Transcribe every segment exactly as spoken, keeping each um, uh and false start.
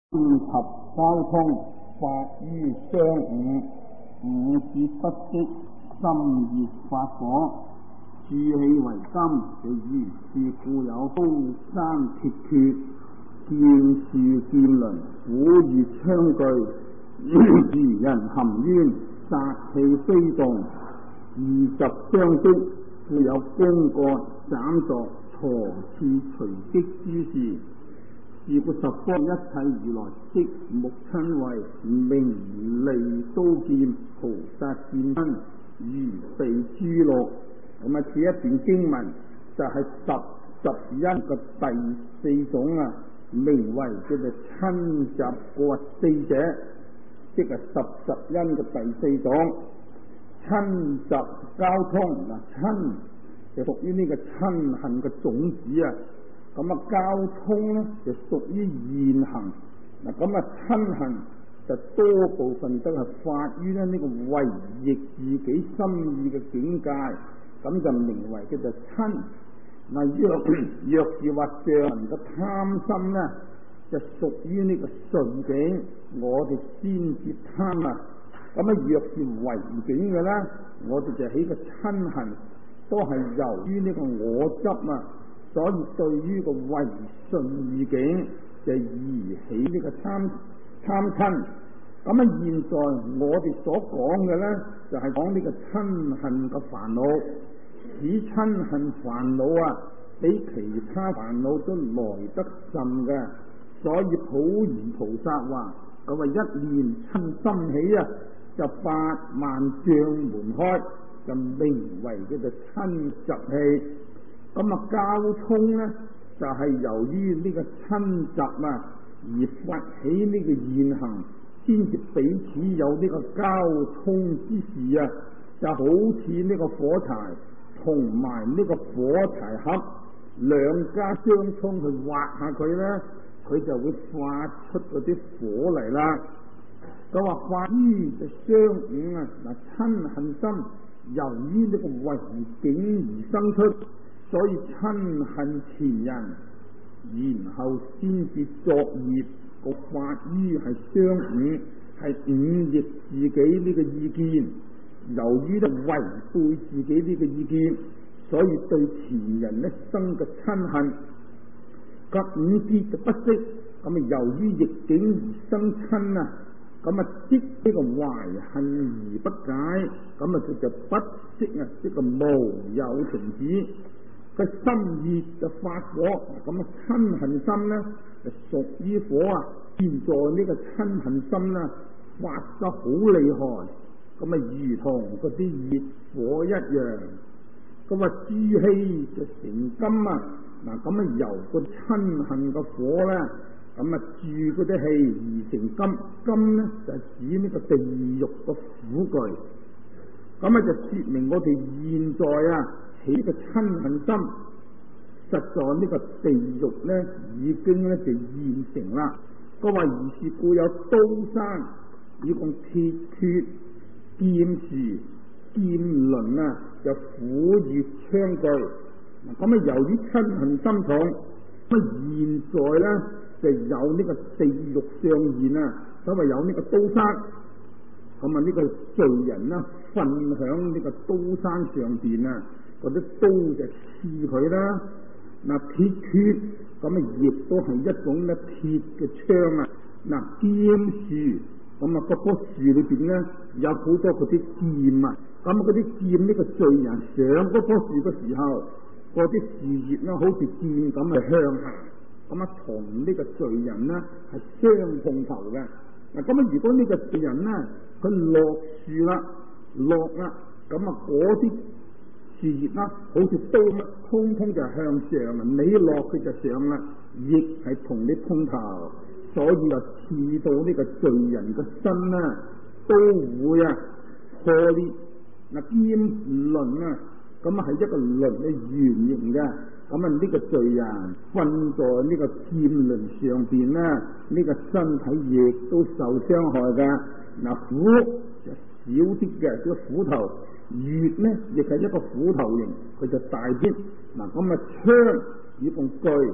及交通，發於商午，午至不息，心熱發火，鑄氣為金，就如是故有高山鐵缺，劍樹劍輪，虎穴槍具，如人含冤，殺氣飛動，二十相擊，故有弓割斬鑿鋤刺錘擊諸事。是故十方一切如來即木親為名利刀劍菩薩劍身如被諸鹿。咁啊，此一段經文就係十十因嘅第四種啊，名為叫做親習割四者，即係十十因嘅第四種。親習交通嗱，親就屬於呢個親恨嘅種子啊。咁啊，交通咧就屬於現行嗱，咁啊親恨就多部分都係發於咧呢個違逆自己心意嘅境界，咁就名為叫做親。嗱，若若是話上人嘅貪心咧，就屬於呢個順境，我哋先至貪啊。咁啊，若是違境嘅咧，我哋就起個親恨，都係由於呢個我執啊。所以對於個違順意境就而起呢個貪貪親。咁啊，現在我哋所講嘅咧，就係講呢個親恨嘅煩惱。此親恨煩惱啊，比其他煩惱都來得甚嘅。所以普賢菩薩話：佢話一念親心起啊，就八萬障門開，就名為叫做親習氣。咁啊，交通咧就係、是、由於呢個親習啊而發起呢個現行，先至彼此有呢個交通之事啊，就好似呢個火柴同埋呢個火柴盒兩家相沖去挖下佢咧，佢就會發出嗰啲火嚟啦。佢話發於就商午啊，嗱，親恨心由於呢個違境而生出。所以親恨前人，然後先至作業，個法於係商午，係忤逆自己呢個意見。由於咧違背自己呢個意見，所以對前人咧生嘅親恨。及五結就不息，咁啊由於逆境而生親啊，咁啊即呢個懷恨而不解，咁啊佢就不息啊，即個無有停止。個心熱就發火，咁啊親恨心咧就屬於火啊。現在呢個親恨心咧發得好厲害，咁啊如同嗰啲熱火一樣。咁啊鑄氣就成金啊，嗱咁啊由個親恨個火咧，咁啊鑄嗰啲氣而成金。金咧就係指呢個地獄個苦具。咁啊就說明我哋現在啊。起個親恨心，實在呢個地獄咧已經咧就現成啦。佢話如是故有刀山，以共鐵缺、劍樹、劍輪啊，就虎穴槍具。咁啊，由於親恨心重，咁啊現在咧就有呢個地獄上現啊，所謂有呢個刀山。咁啊，呢個罪人啦，瞓響呢個刀山上邊啊。嗰啲刀就刺佢啦，嗱鐵缺咁啊，亦都係一種咧鐵嘅槍啊。嗱劍樹咁啊，嗰棵樹裏邊咧有好多嗰啲劍啊。咁嗰啲劍呢個罪人上嗰棵樹嘅時候，嗰啲樹葉咧好似劍咁啊向下，咁啊同呢個罪人咧係相碰頭嘅。嗱咁啊，如果呢個罪人咧佢落樹啦，落啦，咁啊嗰啲樹葉啦，好似刀咁，通通就向上啊！你落佢就上啦，亦係同你碰頭，所以就刺到呢個罪人嘅身啦，都會啊破裂。嗱劍輪啊，咁啊係一個輪嘅圓形嘅，咁啊呢個罪人瞓在呢個劍輪上邊啦，呢、呢個身體亦都受傷害嘅。嗱虎就少啲嘅，個虎頭。穴呢亦係一個虎頭形，佢就大啲。嗱咁啊槍以共具，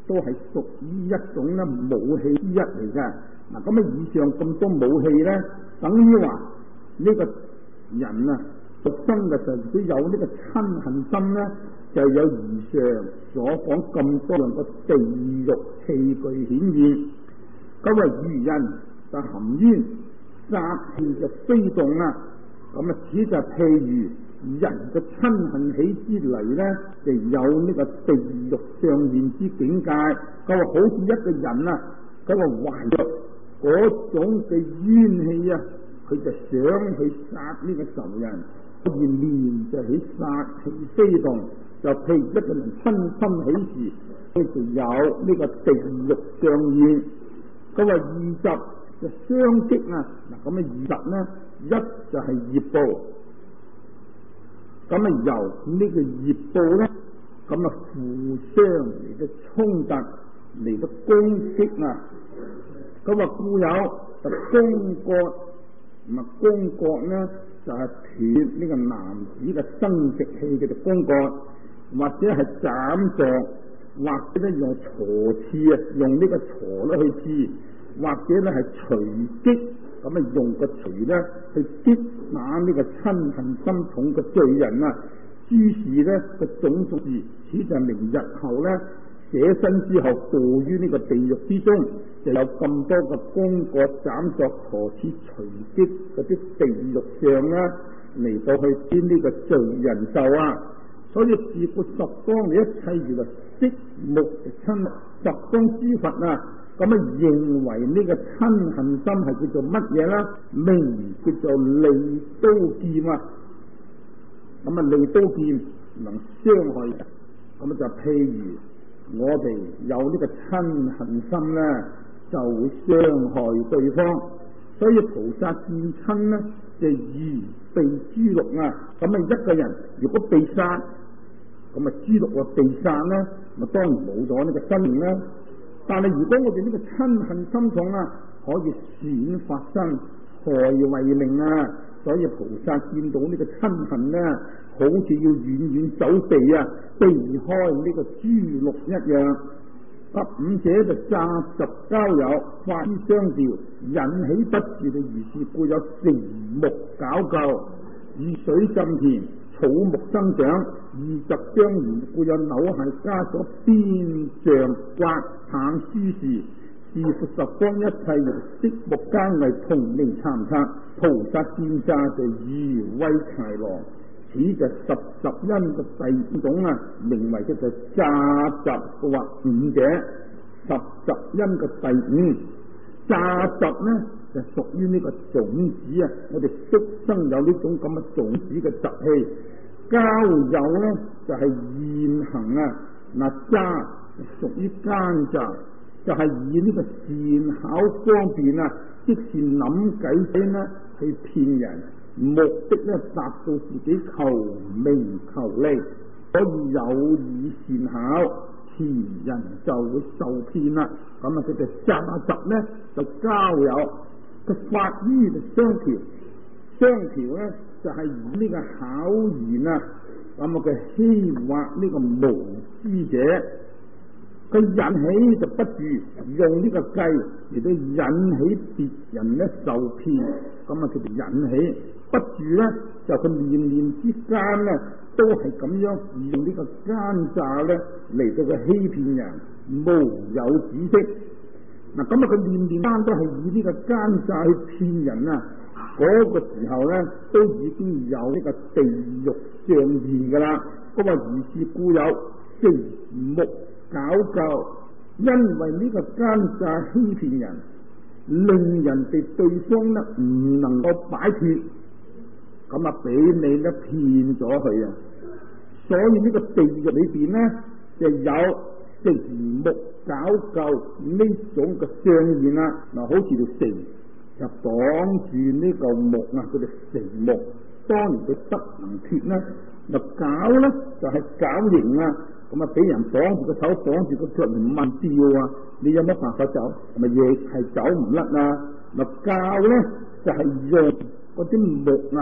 都係屬於一種咧武器之一嚟嘅。嗱，咁啊以上咁多武器咧，等於話呢個人啊獨生嘅時候，如果有呢個嗔恨心咧，就有以上所講咁多樣嘅地獄器具顯現。咁啊愚人就含冤殺氣嘅飛動啊，咁啊此就譬如人嘅嗔恨起之嚟咧，就有呢個地獄上面之境界。佢話好似一個人啊，佢話懷着嗰種嘅冤氣啊，佢就想去殺呢個仇人，而念就起殺氣飛動，就譬如一個人親心起時，佢就有呢個地獄上現。佢話二十就相擊啊，嗱咁啊二十呢，一就係業報。咁啊，由呢個業報咧，咁啊互相嚟到衝突，嚟到攻擊啊。咁啊，故有就攻割，咁啊攻割咧就係斷呢個男子嘅生殖器嘅攻割，或者係斬撞，或者咧用鋤刺啊，用呢個鋤咧去刺，或者咧係錘擊。咁啊，用個錘咧去擊打呢個嗔恨心重嘅罪人啊！諸事咧個種種事，此就明日後咧捨身之後墮於呢個地獄之中，就有咁多個攻割、斬作、鋤刺、錘擊嗰啲地獄相啦，嚟到去編呢個罪人壽啊！所以自古十方嘅一切如來色目親十方諸佛啊！咁啊，認為呢個嗔恨心係叫做乜嘢啦？名叫做利刀劍啊！咁啊，利刀劍能傷害人，咁啊就譬如我哋有呢個嗔恨心咧，就會傷害對方。所以菩薩見親咧，就如被豬犢啊！咁啊，一個人如果被殺，咁啊豬犢啊被殺咧，咪當然冇咗呢個生命啦。但係如果我哋呢個嗔恨心重啊，可以損法身，害為命啊！所以菩薩見到呢個嗔恨咧，好似要遠遠走避啊，避開呢個豬犢一樣。啊，五者就雜習交友，法於相調，引起不住嘅如是，故有成木搞究，以水浸田，草木生長，二十相連，故有扭係枷鎖，鞭杖刮棒書事，是復十方一切用色木耕為同名參差，菩薩見詐就如威豺狼。此就十十因嘅第五種啊，名為叫做詐習，或五者十十因嘅第五。詐習呢就屬於呢個種子啊，我哋悉生有呢種咁嘅種子嘅習氣。交友呢就係、是、現行啊，嗱詐屬於奸詐，就係、是、以呢個善巧方便啊，即是諗計先呢去騙人。目的咧達到自己求名求利，所以有以善巧，前人就會受騙啦。咁啊，佢哋詐習咧就交友，個法於就相調，相調咧就係、是、以呢個巧言啊，咁啊佢欺惑呢個無知者，佢引起就不住用呢個計嚟到引起別人咧受騙，咁啊佢哋引起。不住咧，就佢念念之間咧，都係咁樣用呢個奸詐咧嚟到佢欺騙人，無有止息。嗱，咁啊，佢念念間都係以呢個奸詐去騙人啊！嗰、那個時候咧，都已經有呢個地獄上現噶啦。咁啊，如是故有成木搞究，因為呢個奸詐欺騙人，令人哋對方咧唔能夠擺脫。咁啊，俾你咧騙咗佢啊！所以呢個地獄裏邊咧，就有成木搞究呢種嘅相現啦。嗱，好似條繩就綁住呢個木啊，佢哋繩木，當然佢不能脫啦。嗱，搞咧就係、是、搞形啊！咁啊，俾人綁住個手，綁住個腳嚟問吊啊！你有乜辦法走？咪亦係走唔甩啊！嗱，教咧就係、是、用嗰啲木啊。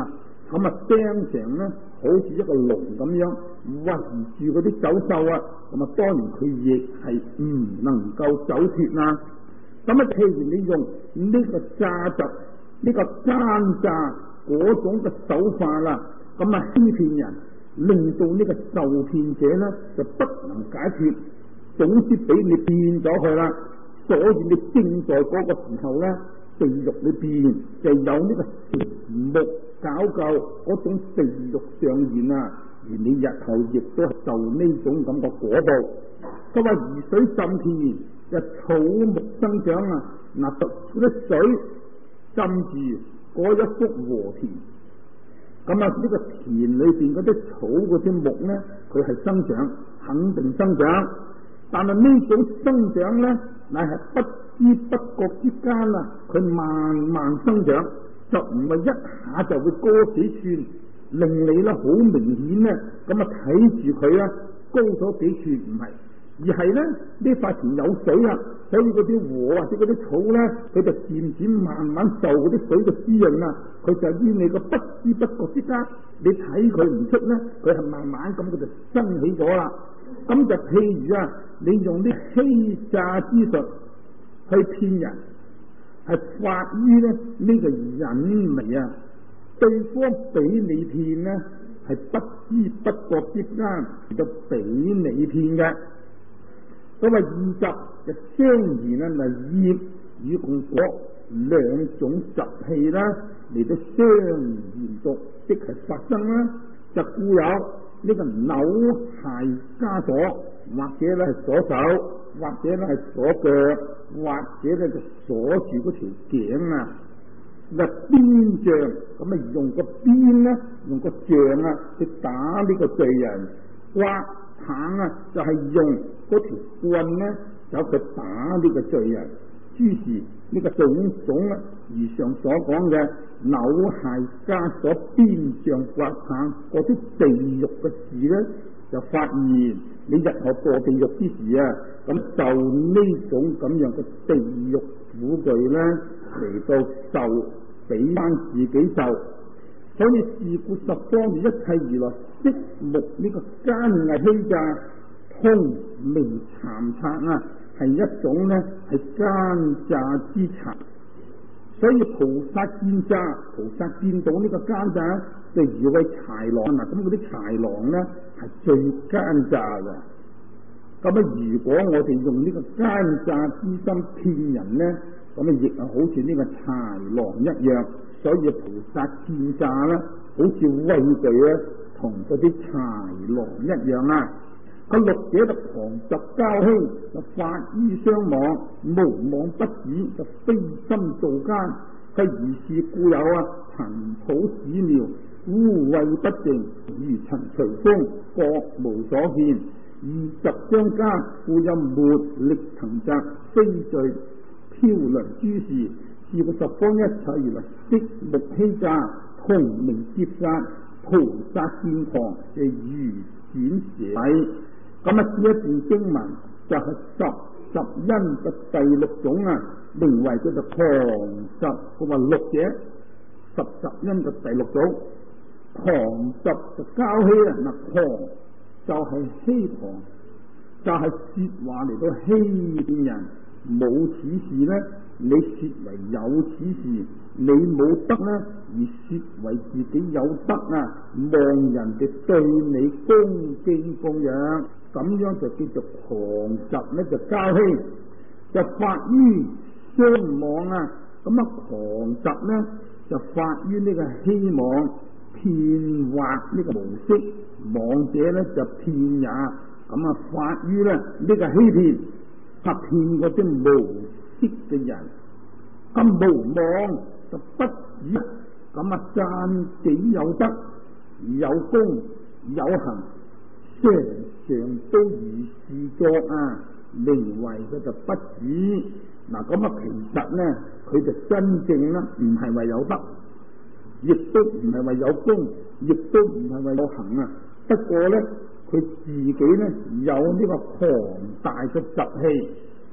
咁啊釘成咧好似一個籠咁樣圍住嗰啲走獸啊，咁啊當然佢亦係唔能夠走脫啦。咁啊譬如你用呢個詐術、呢個奸詐嗰種嘅手法啦，咁啊欺騙人，令到呢個受騙者咧就不能解脫，總之俾你騙咗佢啦。所以你正在嗰個時候咧，地獄裏邊就有呢個舌目搞究嗰種地獄上現啊，而你日後亦都受呢種咁嘅果報。佢話如水浸田，就草木生長啊，嗱，嗰啲水浸住嗰一幅禾田，咁啊呢個田裏邊嗰啲草嗰啲木咧，佢係生長，肯定生長。但係呢種生長咧，乃係不知不覺之間啊，佢慢慢生長，就唔係一下就會高幾寸，令你咧好明顯咧，咁啊睇住佢啊高咗幾寸，唔係，而係咧呢塊田有水啊，所以嗰啲禾或者嗰啲草咧，佢就漸漸慢慢受嗰啲水嘅滋潤啊，佢就於你個不知不覺之間，你睇佢唔出咧，佢係慢慢咁佢就生起咗啦。咁就譬如啊，你用啲欺詐之術去騙人，係發於咧呢、這個隱微啊，對方俾你騙呢，係不知不覺之間就俾你騙嘅。咁啊，二習就相言啊，嗱業與共果兩種習氣啦，嚟到相延續，即係發生啦，就故有呢個扭鞋枷鎖，或者咧係鎖手，或者咧係鎖腳，或者咧就鎖住嗰條頸啊。嗱，鞭杖咁啊，用個鞭咧，用個杖啊去打呢個罪人；刮棒啊，就係、是、用嗰條棍咧，就去打呢個罪人。於是呢個種種啊，如上所講嘅扭鞋枷鎖、鞭杖、刮棒嗰啲地獄嘅事咧，就發現你日後墮地獄之時啊，咁就呢種咁樣嘅地獄苦具咧嚟到受，俾翻自己受。所以是故十方一切如來色目呢個奸偽欺詐通明讒賊啊，係一種咧係奸詐之賊。所以菩薩見詐，菩薩見到呢個奸詐，就以為豺狼嗱，咁嗰啲豺狼咧係最奸詐嘅。咁啊，如果我哋用呢個奸詐之心騙人咧，咁啊亦係好似呢個豺狼一樣。所以菩薩見詐咧，好似畏懼咧，同嗰啲豺狼一樣啊！個六者就狂習交欺，就法於相忘，無妄不止，就非心造奸。佢如是故有啊，塵土屎苗，污穢不淨，如塵隨風，各無所見。二習相加，故有末力騰澤，非罪飄涼諸事。是故十方一切如來色目欺詐，同名劫殺，菩薩見狂，就如轉蛇。咁啊，呢一段經文就係十十因嘅第六種啊，名為叫做狂習。佢話六者十十因嘅第六種，狂習就交欺啊！嗱，狂就係欺狂，就係、是、說話嚟到欺騙人。冇此事咧，你說為有此事，你冇得咧，而說為自己有得啊！望人哋對你恭敬供養，咁樣就叫做狂習咧，就交欺，就發於相妄啊！咁啊，狂習咧就發於呢個希望騙惑呢個模式，妄者咧就騙也，咁啊發於咧呢、這個欺騙。拍騙嗰啲無識嘅人，咁無妄就不止咁啊！讚己有德，有功有行，常常都如是作啊！名為佢就不止嗱。咁啊，其實咧，佢就真正咧唔係為有德，亦都唔係為有功，亦都唔係為有行啊。不過咧，佢自己咧有呢個龐大嘅習氣，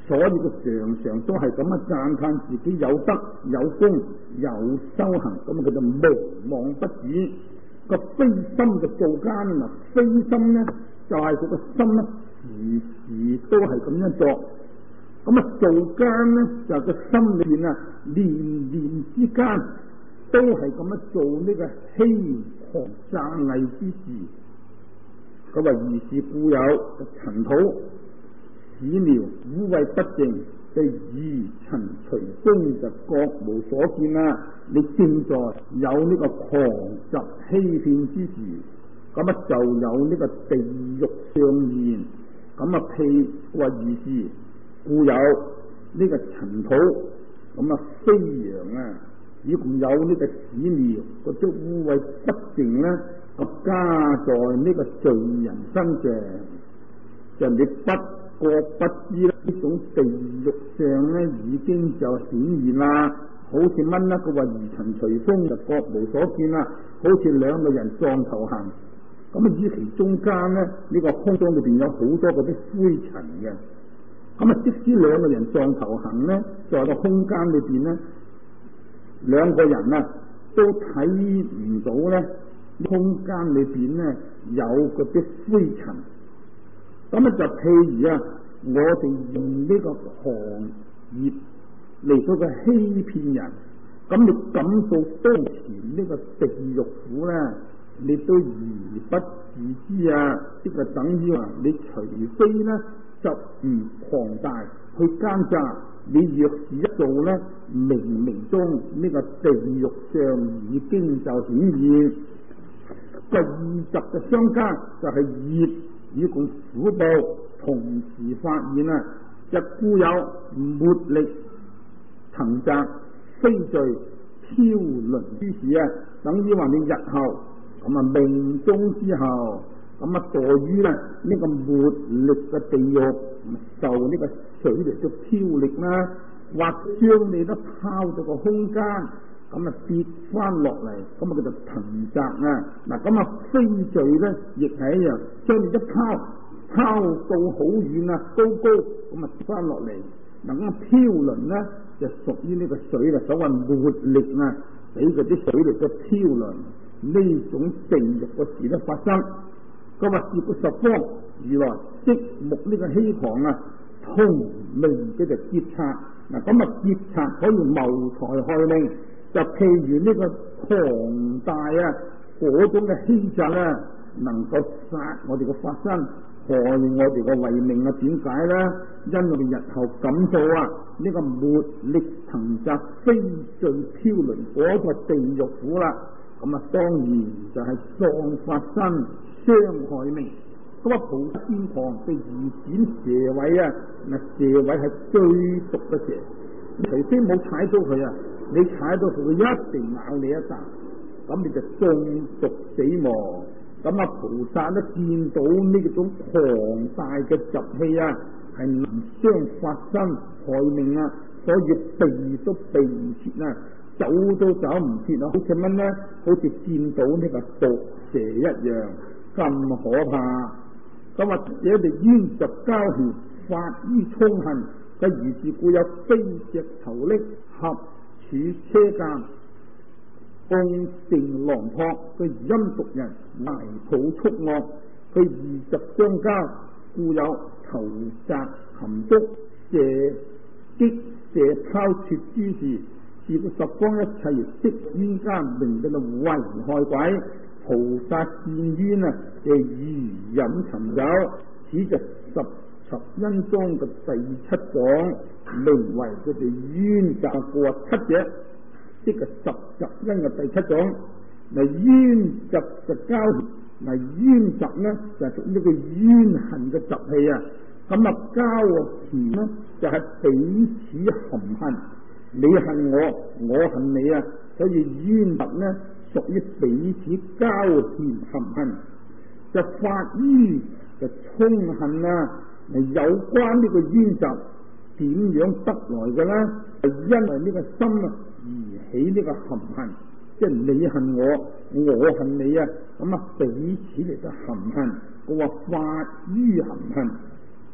所以佢常常都係咁樣讚歎自己有德有功有修行，咁佢就無妄不止。個非心嘅做奸嗱，非心咧就係佢個心咧時時都係咁樣作，咁啊做奸咧就係個心裏邊啊念念之間都係咁樣做呢個欺狂詐偽之事。佢話如是故有塵土屎尿污穢不淨嘅愚塵隨風就各無所見啦。你正在有呢個狂習欺騙之時，咁啊就有呢個地獄上現。咁啊譬話如是故有呢個塵土，咁啊飛揚啊，以共有呢個屎尿嗰啲污穢不淨咧，就加在呢個罪人身上，就你不覺不知啦，呢種地獄上咧已經就顯現啦。好似蚊啦，佢話如塵隨風就各無所見啦。好似兩個人撞頭行，咁啊以其中間咧呢、這個空中裏邊有好多嗰啲灰塵嘅。咁啊即使兩個人撞頭行咧，在個空間裏邊咧，兩個人啊都睇唔到咧空間裏邊咧有嗰啲灰塵。咁啊就譬如啊，我哋用呢個行業嚟到嘅欺騙人，咁你感到當前呢個地獄苦咧，你都如不自知啊！即係等於話你除非咧就唔狂大去奸詐，你若是一做咧，明明中呢個地獄上已經就顯現。個二十嘅相加就係業以共苦報同時發現啊！一故有末力騰擲非罪飄輪之事啊，等於話你日後咁啊命中之後咁啊墮於咧呢個末力嘅地獄，受呢個水力嘅飄力啦，或將你都拋到個空間，咁啊跌翻落嚟，咁啊佢就騰擲啊。嗱咁啊非罪咧亦係一樣，將你一拋拋到好遠啊高高，咁啊跌翻落嚟。嗱咁啊飄輪咧就屬於呢個水啦，所謂末力啊，俾嗰啲水力嘅飄輪呢種地獄嘅事咧發生。咁啊結果十方如來即目呢個欺狂啊，通明嘅就劫賊。嗱咁啊劫賊可以謀財害命，就譬如呢個狂大啊嗰種嘅欺詐啊，能夠殺我哋嘅法身，害我哋嘅慧命啊？點解咧？因我哋日後咁做啊，呢、這個末力騰擲非罪飄輪嗰個地獄苦啦，咁啊當然就係喪法身傷害命。咁啊菩薩見狂嘅二展蛇尾啊，嗱蛇尾係最毒嘅蛇，除非冇踩到佢啊，你踩到佢，佢一定咬你一啖，咁你就中毒死亡。咁啊菩薩咧見到呢種狂大嘅習氣啊，係能傷法身害命啊，所以避都避唔切啊，走都走唔切啊，好似乜咧？好似見到呢個毒蛇一樣咁可怕。咁啊這哋冤習交纏，發於嗔恨，佢如是故有飛石頭溺，合處車間，共成狼撲，佢陰毒人埋抱畜惡，佢二十相交，故有投擲含足射擊射拋脱之事，是故十方一切悉冤家名嘅為害鬼。菩薩見冤啊，就如飲尋酒，此就十十因中嘅第七種，名為佢哋冤習過七者，即係十十因嘅第七種。嗱冤習就交，嗱冤習呢就係屬於呢個冤恨嘅習氣啊。咁啊交啊纏呢就係、是、彼此含恨，你恨我，我恨你啊，所以冤習呢屬於彼此交纏含恨，就發於就嗔恨啊。有關呢個冤習點樣得來嘅咧？係因為呢個心啊而起呢個含恨，即係你恨我，我恨你啊，咁啊彼此嚟到含恨，我話發於含恨。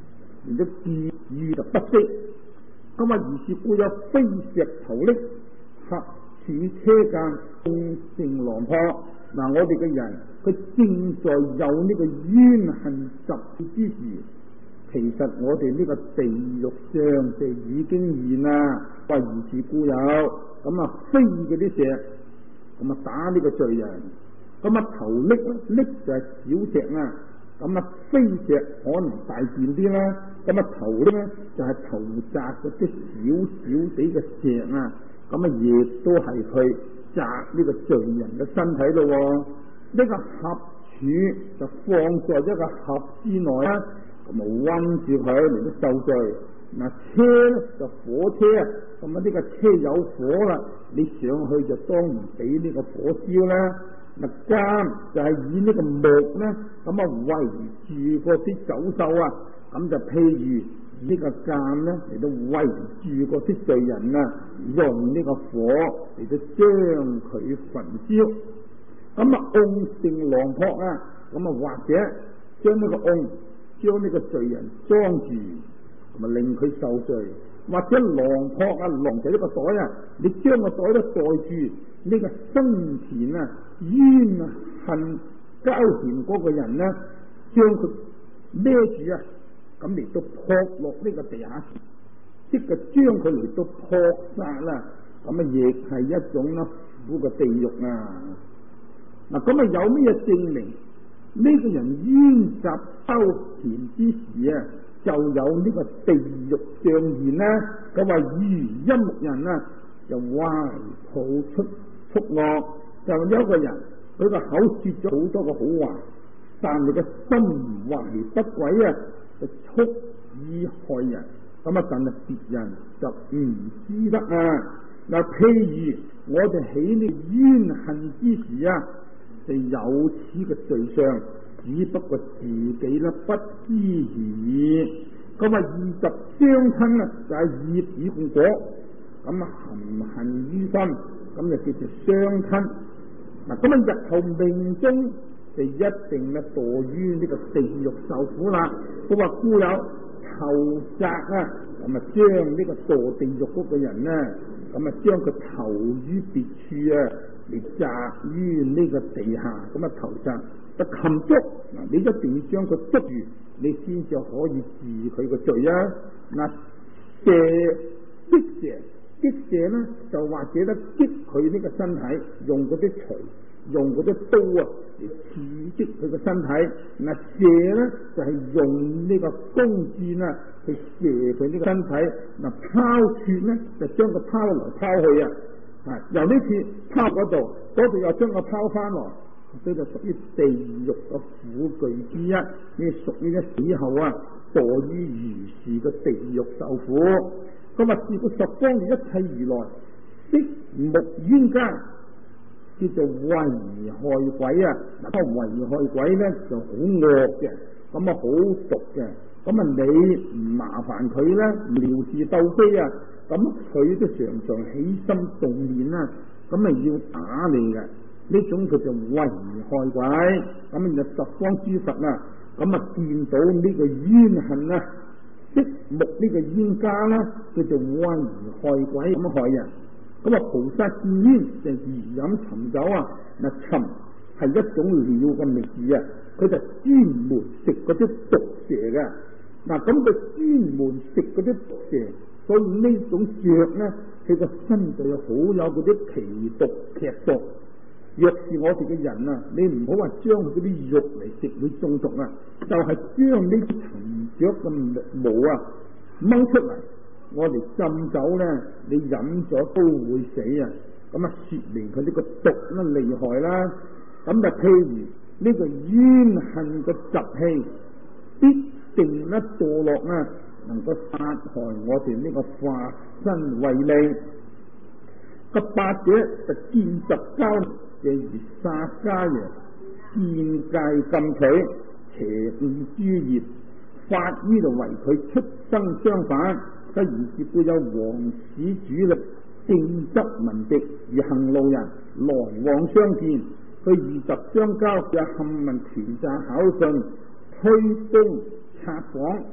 連咗自意就不息。咁啊，如是故有飛石頭礫，合處車間，共成狼撲。嗱，我哋嘅人佢正在有呢個冤恨習之時，其實我哋呢個地獄上就已經現啦。話如是故有，咁啊飛嗰啲石，咁啊打呢個罪人。咁啊頭礫咧，礫就係小石啊。咁啊飛石可能大件啲啦。咁啊頭咧就係、是、頭砸嗰啲小小地嘅石啊。咁啊亦都係去砸呢個罪人嘅身體咯。呢、這個盒柱就放在一個盒之內啦。咁啊溫住佢嚟到受罪。嗱車咧就火車啊。咁啊呢個車有火啦，你上去就當然俾呢個火燒啦。嗱監就係以呢個木咧，咁啊圍住嗰啲走獸啊，咁就譬如呢個監咧嚟到圍住嗰啲罪人啊，用呢個火嚟到將佢焚燒。咁啊甕成狼撲啊，咁啊或者將呢個甕將呢個罪人裝住，咁啊令佢受罪。或者狼撲啊，狼就一個袋啊，你將個袋都袋住呢個生前啊冤啊恨交纏嗰個人呢，將佢孭住啊，咁嚟到撲落呢個地下，即係將佢嚟到撲殺啦。咁啊亦係一種啦苦嘅地獄啊。嗱咁啊有咩嘢證明呢個人冤習交纏之時啊就有呢個地獄上現啦？佢話如陰目人啊，就懷抱出畜惡，就有一個人佢個口說咗好多個好話，但係個心懷不軌啊，就蓄意害人。咁啊，但係別人就唔知得啊。嗱，譬如我哋起呢冤恨之時啊，就有此嘅罪相。只不過自己咧不知而已。咁啊，二十相親啊，就係業與共果。咁啊，含恨於心，咁就叫做相親。嗱，咁啊，日後命中就一定咧墮於呢個地獄受苦啦。佢話故有投擲啊，咁啊，將呢個墮地獄嗰個人咧，咁啊，將佢投於別處啊，嚟擲於呢個地下，咁啊，投擲。就擒捉嗱，你一定要將佢捉住，你先至可以治佢個罪啊！嗱，射擊射擊射咧，就或者咧擊佢呢個身體，用嗰啲錘，用嗰啲刀啊嚟刺激佢個身體。嗱，射咧就係、是、用呢個弓箭啊去射佢呢個身體。嗱，拋竄咧就將佢拋來拋去啊！啊，由呢次拋嗰度，嗰度又將佢拋翻來。呢就屬於地獄嘅苦具之一，呢屬於一死後啊墮於如是嘅地獄受苦。咁啊，是故十方嘅一切如來，色目冤家，叫做為害鬼啊！嗱，個為害鬼咧就好惡嘅，咁啊好毒嘅，咁啊你唔麻煩佢咧，撩事鬥非啊，咁佢都常常起心動念啊，咁啊要打你嘅。呢種佢就為害鬼，咁就十方諸佛啊，咁啊見到呢個冤恨啊，色目呢個冤家啦，佢就為害鬼咁害人。咁啊菩薩見冤就如飲尋酒啊，嗱尋係一種鳥嘅名字啊，佢就專門食嗰啲毒蛇嘅。嗱咁佢專門食嗰啲毒蛇，所以呢種雀咧，佢個身就好有嗰啲奇毒劇毒。若是我哋嘅人啊，你唔好話將佢嗰啲肉嚟食會中毒啊，就係、是、將呢啲蟲雀嘅毛啊掹出嚟，我哋浸酒咧，你飲咗都會死啊！咁啊，說明佢呢個毒咧厲害啦。咁就譬如呢、這個冤恨嘅習氣，必定咧墮落啊，能夠殺害我哋呢個化身為利。個八者就見習交。譬如殺家人，見戒禁取，邪誤諸業，法於就為佢出生相反。不如是故有王使主力，正則民敵而行路人，來往相見，佢二十相交，又陷問權詐考訊，推攻賊訪，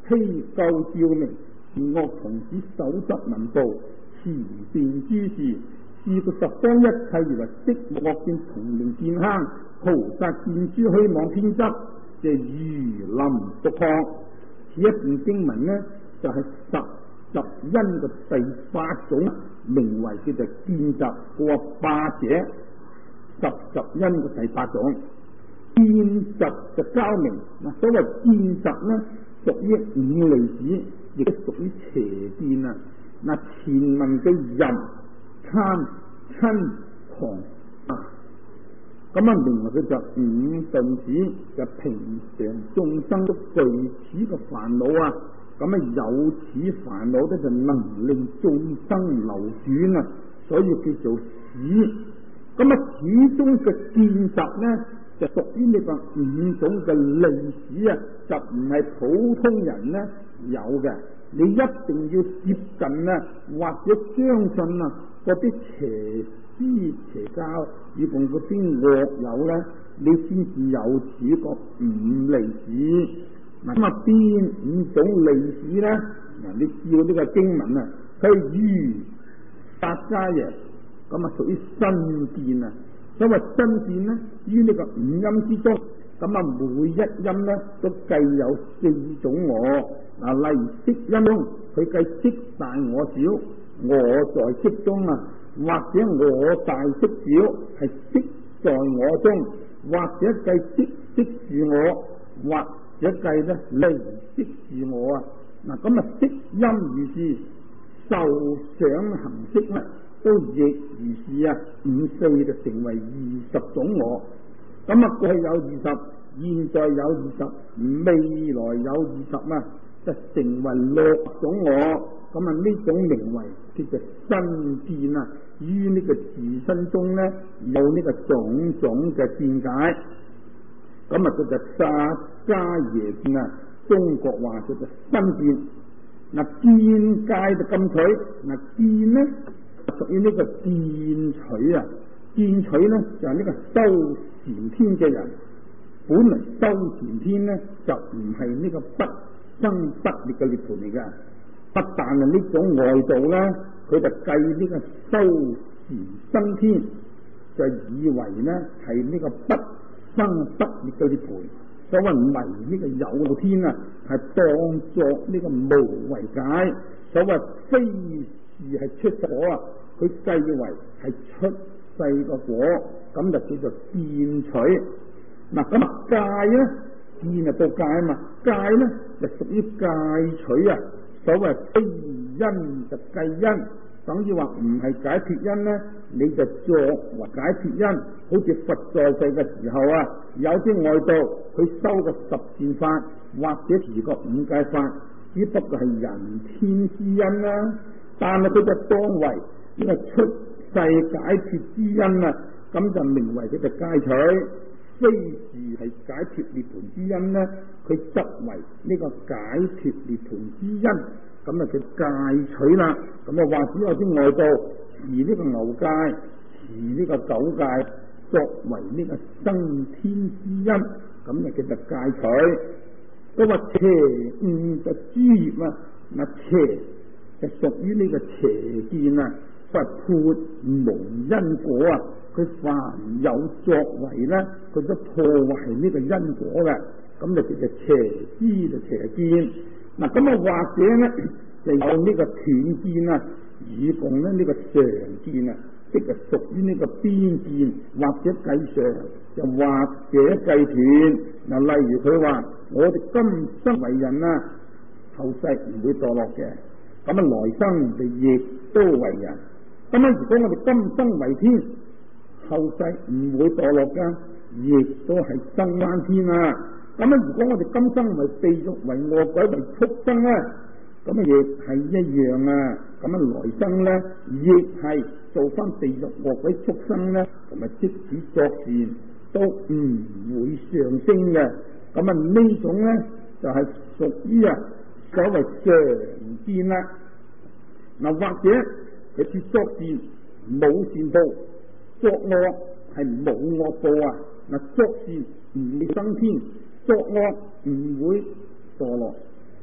披垢照明，惡童子手執文部，持定諸事，是故十方一切如為色惡見同名見坑，菩薩見諸虛妄偏執，即係如林毒礦。此一段經文呢，就係、是、十十因嘅第八種，名為叫做見習過八者。十十因嘅第八種，見習就交明。嗱，所謂見習呢，屬於五利子，亦都屬於邪見啊。嗱，前文嘅淫、貪、嗔、狂啊，咁啊，明為佢就五鈍子，就平常眾生都具此嘅煩惱啊。咁啊，有此煩惱咧，就能令眾生流轉啊，所以叫做使。咁啊，始終嘅見習咧，就屬於呢個五種嘅利使啊，就唔係普通人咧有嘅。你一定要接近啊，或者相信啊，嗰啲邪師邪教以共嗰啲惡友咧，你先至有此個五利使。嗱，咁啊，邊五種利使咧？嗱，你照呢個經文啊，佢如殺家爺，咁啊屬於身見啊。所謂身見呢，於呢個五音之中，咁啊每一音咧都計有四種我。嗱，例如色音中，佢計色大我小，我在色中啊，或者我大色小，係色在我中，或者計色色是我，或者計咧離色是我啊。嗱，咁啊色音如是，受想行識咧都亦如是啊。五四就成為二十種我。咁啊過去有二十，現在有二十，未來有二十啊。就成為六種我，咁啊呢種名為叫做身見啊。於呢個自身中咧有呢個種種嘅見解，咁啊叫做薩迦耶見啊。中國話叫做身見。嗱，見戒就禁取，嗱見呢屬於呢個見取啊。見取咧就係、是、呢個修禪天嘅人，本嚟修禪天咧就唔係呢個不生不滅嘅涅槃嚟噶，不但係呢種外道咧，佢就計呢個修禪生天，就以為咧係呢個不生不滅嘅涅槃。所謂迷呢個有天啊，係當作呢個無為解。所謂非是係出果啊，佢計為係出世個果，咁就叫做見取。嗱，咁戒咧。見啊到戒啊嘛，戒咧就屬於戒取啊。所謂非因就計因，等於話唔係解脫因咧，你就作為解脫因。好似佛在世嘅時候啊，有啲外道佢修個十善法，或者持個五戒法，只不過係人天之因啦、啊，但係佢就當為呢個出世解脫之因啊，咁就名為佢嘅戒取。非是係解脫涅槃之因呢，佢執為呢個解脫涅槃之因，咁啊叫戒取啦。咁啊或者有啲外道持呢個牛戒，持呢個狗戒，作為呢個生天之因，咁啊叫做戒取。佢話邪誤就諸業啊，嗱邪就屬於呢個邪見啊，佛潑無因果啊。佢凡有作為咧，佢都破壞呢個因果嘅，咁就叫做邪知就邪見。嗱，咁啊或者咧就有呢個斷見啊，以共咧呢個常見啊，即係屬於呢個邊見，或者計常，又或者計斷。嗱，例如佢話我哋今生為人啊，後世唔會墮落嘅，咁啊來生就亦都為人。咁啊如果我哋今生為天，後世唔會墮落噶，亦都係生翻天啊！咁啊，如果我哋今生為地獄、為惡鬼、為畜生咧，咁啊亦係一樣啊！咁啊來生咧，亦係做翻地獄、惡鬼、畜生咧，同埋即使作善都唔會上升嘅。咁啊呢種咧就係屬於啊所謂常見啦。嗱，或者佢設作善冇善報。作惡係冇惡報啊！嗱，作善唔會升天，作惡唔會墮落。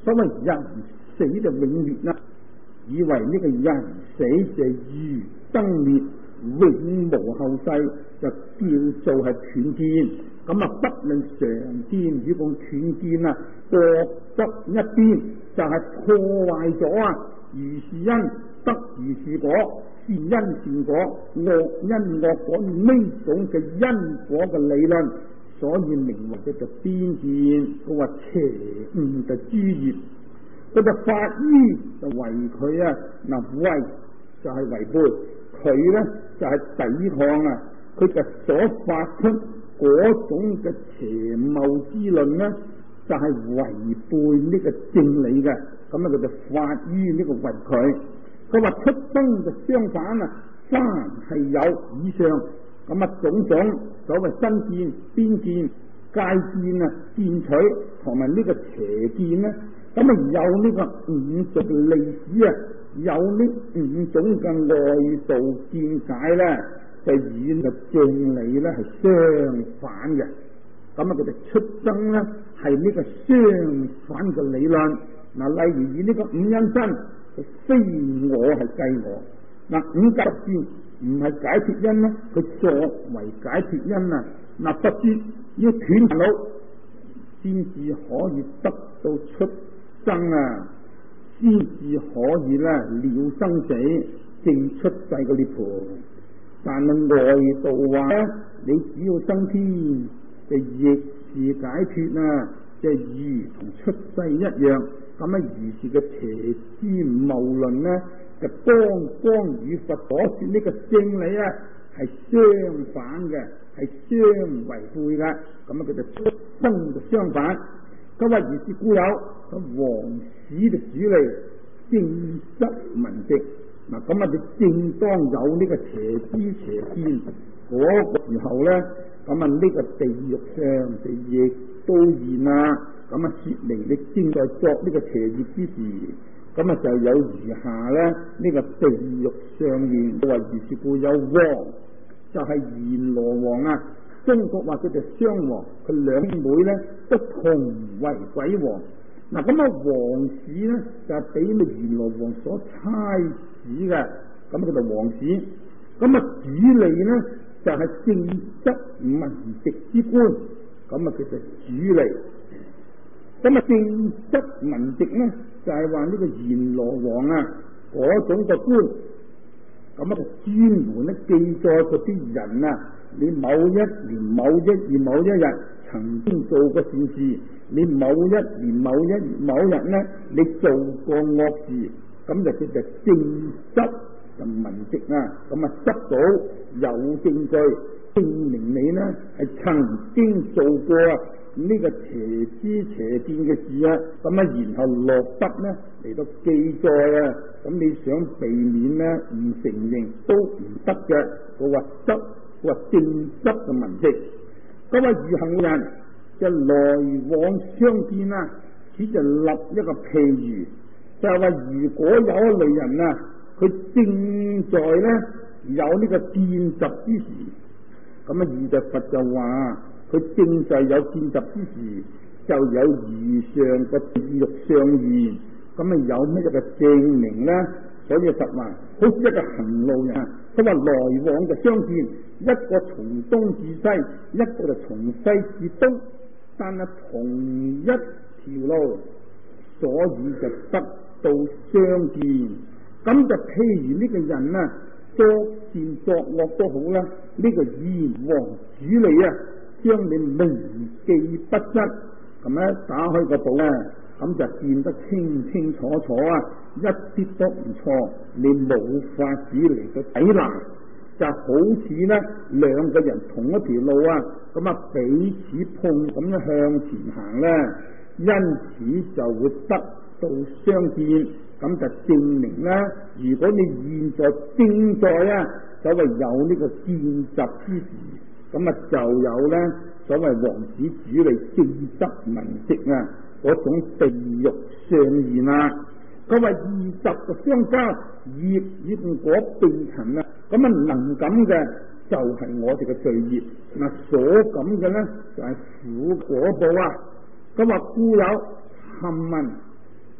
所謂人死就永滅啦，以為呢個人死就如燈滅，永無後世，就叫做係斷見。咁啊，不論常見與共斷見啊，各執一邊，就係、是、破壞咗啊如是因得如是果，善因善果，惡因惡果呢種嘅因果嘅理論，所以名為叫做邊見。佢話邪誤就諸業，佢就法依就為佢啊，嗱為就係違背，佢咧就係、是、抵抗啊，佢就所發出嗰種嘅邪謬之論咧，就係、是、違背呢個正理嘅，咁啊佢就法於呢個為佢。佢話出生就相反啊，凡係有以上咁啊種種所謂身見、邊見、界見啊、見取同埋呢個邪見咧，咁啊有呢個五種歷史啊，有呢五種嘅外道見解咧，就與個正理咧係相反嘅。咁啊佢哋出生咧係呢個相反嘅理論。嗱，例如以呢個五因身，非我係計我。嗱，五界十善唔係解脫因咧，佢作為解脫因啊。嗱，不知要斷煩惱，先至可以得到出生啊，先至可以咧了生死，正出世嘅涅槃。但係外道話咧，你只要升天，就亦是解脫啊，就如同出世一樣。咁啊，如是嘅邪知謬論呢，就剛剛與佛所說呢個正理啊，係相反嘅，係相違背嘅。咁啊，佢就出生就相反。佢話如是故有，咁王史嘅主理正則文直。嗱，咁啊，就正當有呢個邪知邪見嗰個時候咧，咁啊，呢個地獄上就亦都現啦。咁啊，說明你正在作呢個邪業之時，咁啊就有餘下咧呢、這個地獄上面話如是故有王，就係、是、閻羅王啊。中國話佢就雙王，佢兩妹咧都同為鬼王。嗱，咁啊王史咧就係俾呢閻羅王所差使嘅，咁佢就王史。咁啊主理咧就係、是、正則文直之官，咁啊佢就主理。咁啊，正則文直咧，就係話呢個閻羅王啊，嗰種嘅官，咁啊，專門咧記載嗰啲人啊，你某一年某一月某一日曾經做過善事，你某一年某一月某日咧，你做過惡事，咁就叫做正則就文直啊，咁啊，得到有證據證明你咧係曾經做過呢個邪知邪見嘅事啊，咁啊，然後落筆咧嚟到記載啊，咁你想避免咧唔承認都唔得嘅。佢話則，佢話正則嘅文直。咁啊，如行人就來往相見啊，此就立一個譬喻，就係話如果有一類人啊，佢正在咧有呢個見習之時，咁啊，二就佛就話。佢正在有見習之時，就有如上個地獄相現，咁啊有咩嘅證明咧？所以實話，好似一個行路人，佢話來往就相見，一個從東至西，一個就從西至東，但係同一條路，所以就得到相見。咁就譬如呢個人啊，作善作惡都好啦，呢、這個閻王主理啊。將你銘記不失，咁咧打開個簿咧，咁就見得清清楚楚啊，一啲都唔錯，你冇法子嚟到抵賴，就好似咧兩個人同一條路啊，咁啊彼此碰咁樣向前行咧，因此就會得到相見，咁就證明咧，如果你現在正在啊，所謂有呢個見習之時。咁啊，就有咧所謂王史主理正則文直啊，嗰種地獄上現啊。佢話二十個相交，業與果並陳啊。咁啊，能感嘅就係我哋嘅罪業，嗱所感嘅咧就係苦果報啊。咁話故有行文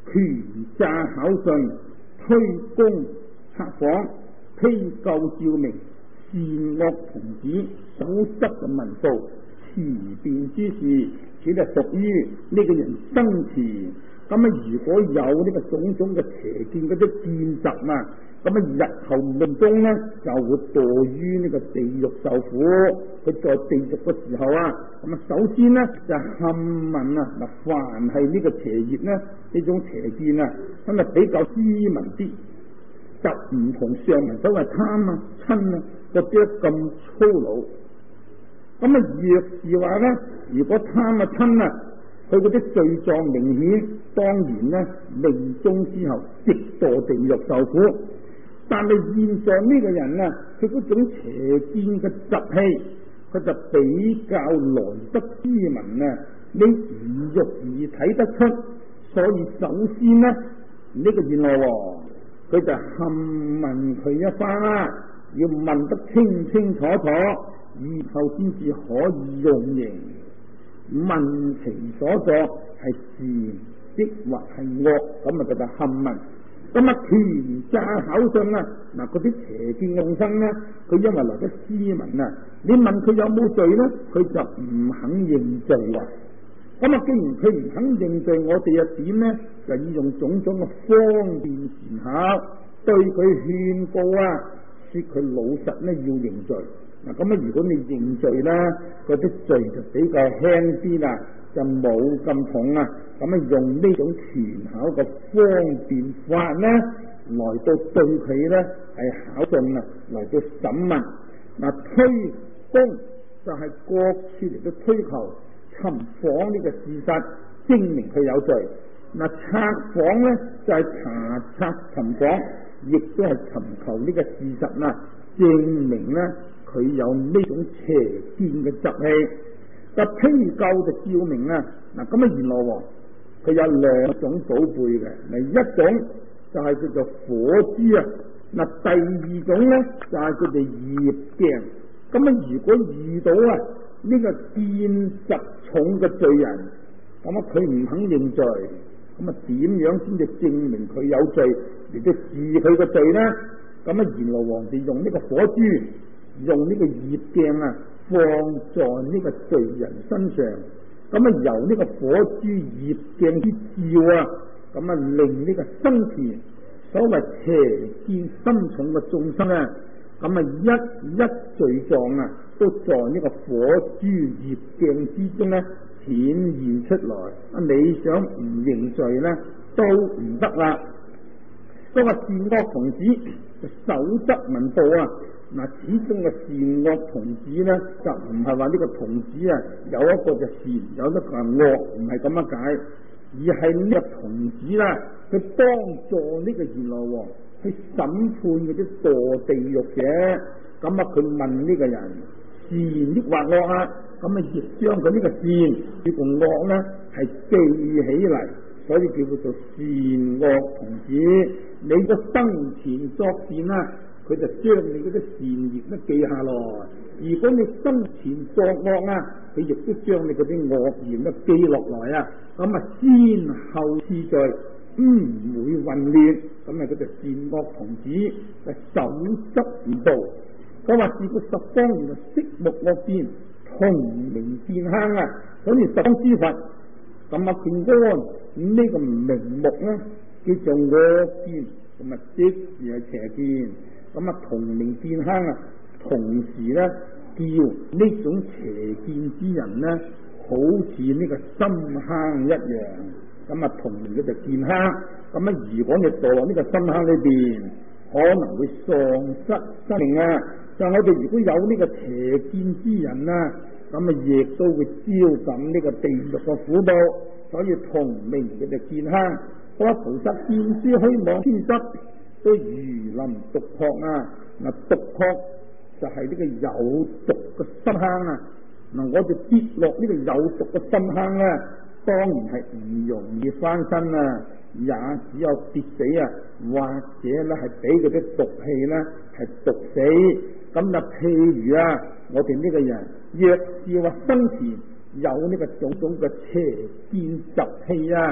權詐考信，推攻測訪，披究照明，善惡童子，守則嘅文數，詞辯之事，此就屬於呢個人生前。咁啊，如果有呢個種種嘅邪見嗰啲見習啊，咁啊日後夢中呢就會墮於呢個地獄受苦。佢在地獄嘅時候啊，咁啊首先呢就勘問啊，嗱，凡係呢個邪業呢，呢種邪見啊，咁啊比較斯文啲，就唔同上文所謂貪啊、嗔啊嗰啲咁粗魯。咁啊，若是話呢，如果貪啊、嗔啊，佢嗰啲罪狀明顯，當然呢命終之後直墮地獄受苦。但係現在呢個人啊，佢嗰種邪見嘅習氣，佢就比較來得斯文啊，你唔容易睇得出。所以首先呢，呢、這個閻羅王佢就勘問佢一番啦，要問得清清楚楚，以後先至可以用刑。問其所作係善抑或係惡，咁啊就就勘問。咁啊權詐考信啊，嗱嗰啲邪見眾生咧，佢因為來得斯文啊，你問佢有冇罪咧，佢就唔肯認罪喎。咁啊，既然佢唔肯認罪，我哋又點咧？就要用種種嘅方便善巧對佢勸告啊，說佢老實咧要認罪。嗱，咁啊，如果你認罪咧，嗰啲罪就比較輕啲啦，就冇咁重啊。咁啊，用呢種權巧嘅方便法咧，來到對佢咧係考證啊，嚟到審問。嗱，推攻就係各處嚟到推求尋訪呢個事實，證明佢有罪。嗱，測訪咧就係、是、查測尋訪，亦都係尋求呢個事實啊，證明咧佢有呢種邪見嘅習氣。就披究就照明啊！嗱，咁啊，閻羅王佢有兩種寶貝嘅，嗱，一種就係叫做火珠啊，嗱，第二種咧就係佢哋業鏡。咁啊，如果遇到啊呢個見習重嘅罪人，咁啊佢唔肯認罪，咁啊點樣先至證明佢有罪，嚟到治佢嘅罪咧？咁啊，閻羅王就用呢個火珠，用呢個業鏡啊，放在呢個罪人身上，咁啊由呢個火珠業鏡之照啊，咁啊令呢個生前所謂邪見深重嘅眾生啊，咁啊一一罪狀啊，都在呢個火珠業鏡之中咧顯現出來。啊，你想唔認罪咧，都唔得啦。所謂善惡童子守則文道啊。嗱，始終嘅善惡童子咧，就唔係話呢個童子啊，有一個就善，有一個係惡，唔係咁樣解，而係呢個童子啦，佢幫助呢個閻羅王去審判嗰啲墮地獄嘅。咁啊，佢問呢個人善抑或惡啊？咁啊，亦將佢呢個善與個惡咧係記起嚟，所以叫佢做善惡童子。你個生前作善啊，佢就將你嗰啲善業咧記下來；如果你生前作惡啊，佢亦都將你嗰啲惡業咧記落來啊。咁啊，先後次序唔會混亂，咁啊，佢就善惡童子就守則唔道。佢話是個十方原來色目惡見，同名見坑啊，好似十方諸佛。咁啊，佢安呢個名目咧叫做惡見，咁啊即係邪見。咁啊，同名見坑啊，同時咧叫呢種邪見之人咧，好似呢個深坑一樣。咁啊，同名嘅就見坑。咁啊，如果你墮落呢個深坑裏邊，可能會喪失生命啊。就我哋如果有呢個邪見之人啊，咁啊，亦都會招感呢個地獄嘅苦報。所以同名嘅就見坑。好啦，菩薩見諸虛妄偏執，都如臨毒撲啊！嗱，毒撲就係呢個有毒嘅深坑啊！嗱，我哋跌落呢個有毒嘅深坑咧，當然係唔容易翻身啊，也只有跌死啊，或者咧係俾嗰啲毒氣咧係毒死。咁啊，譬如啊，我哋呢個人若是話生前有呢個種種嘅邪見習氣啊，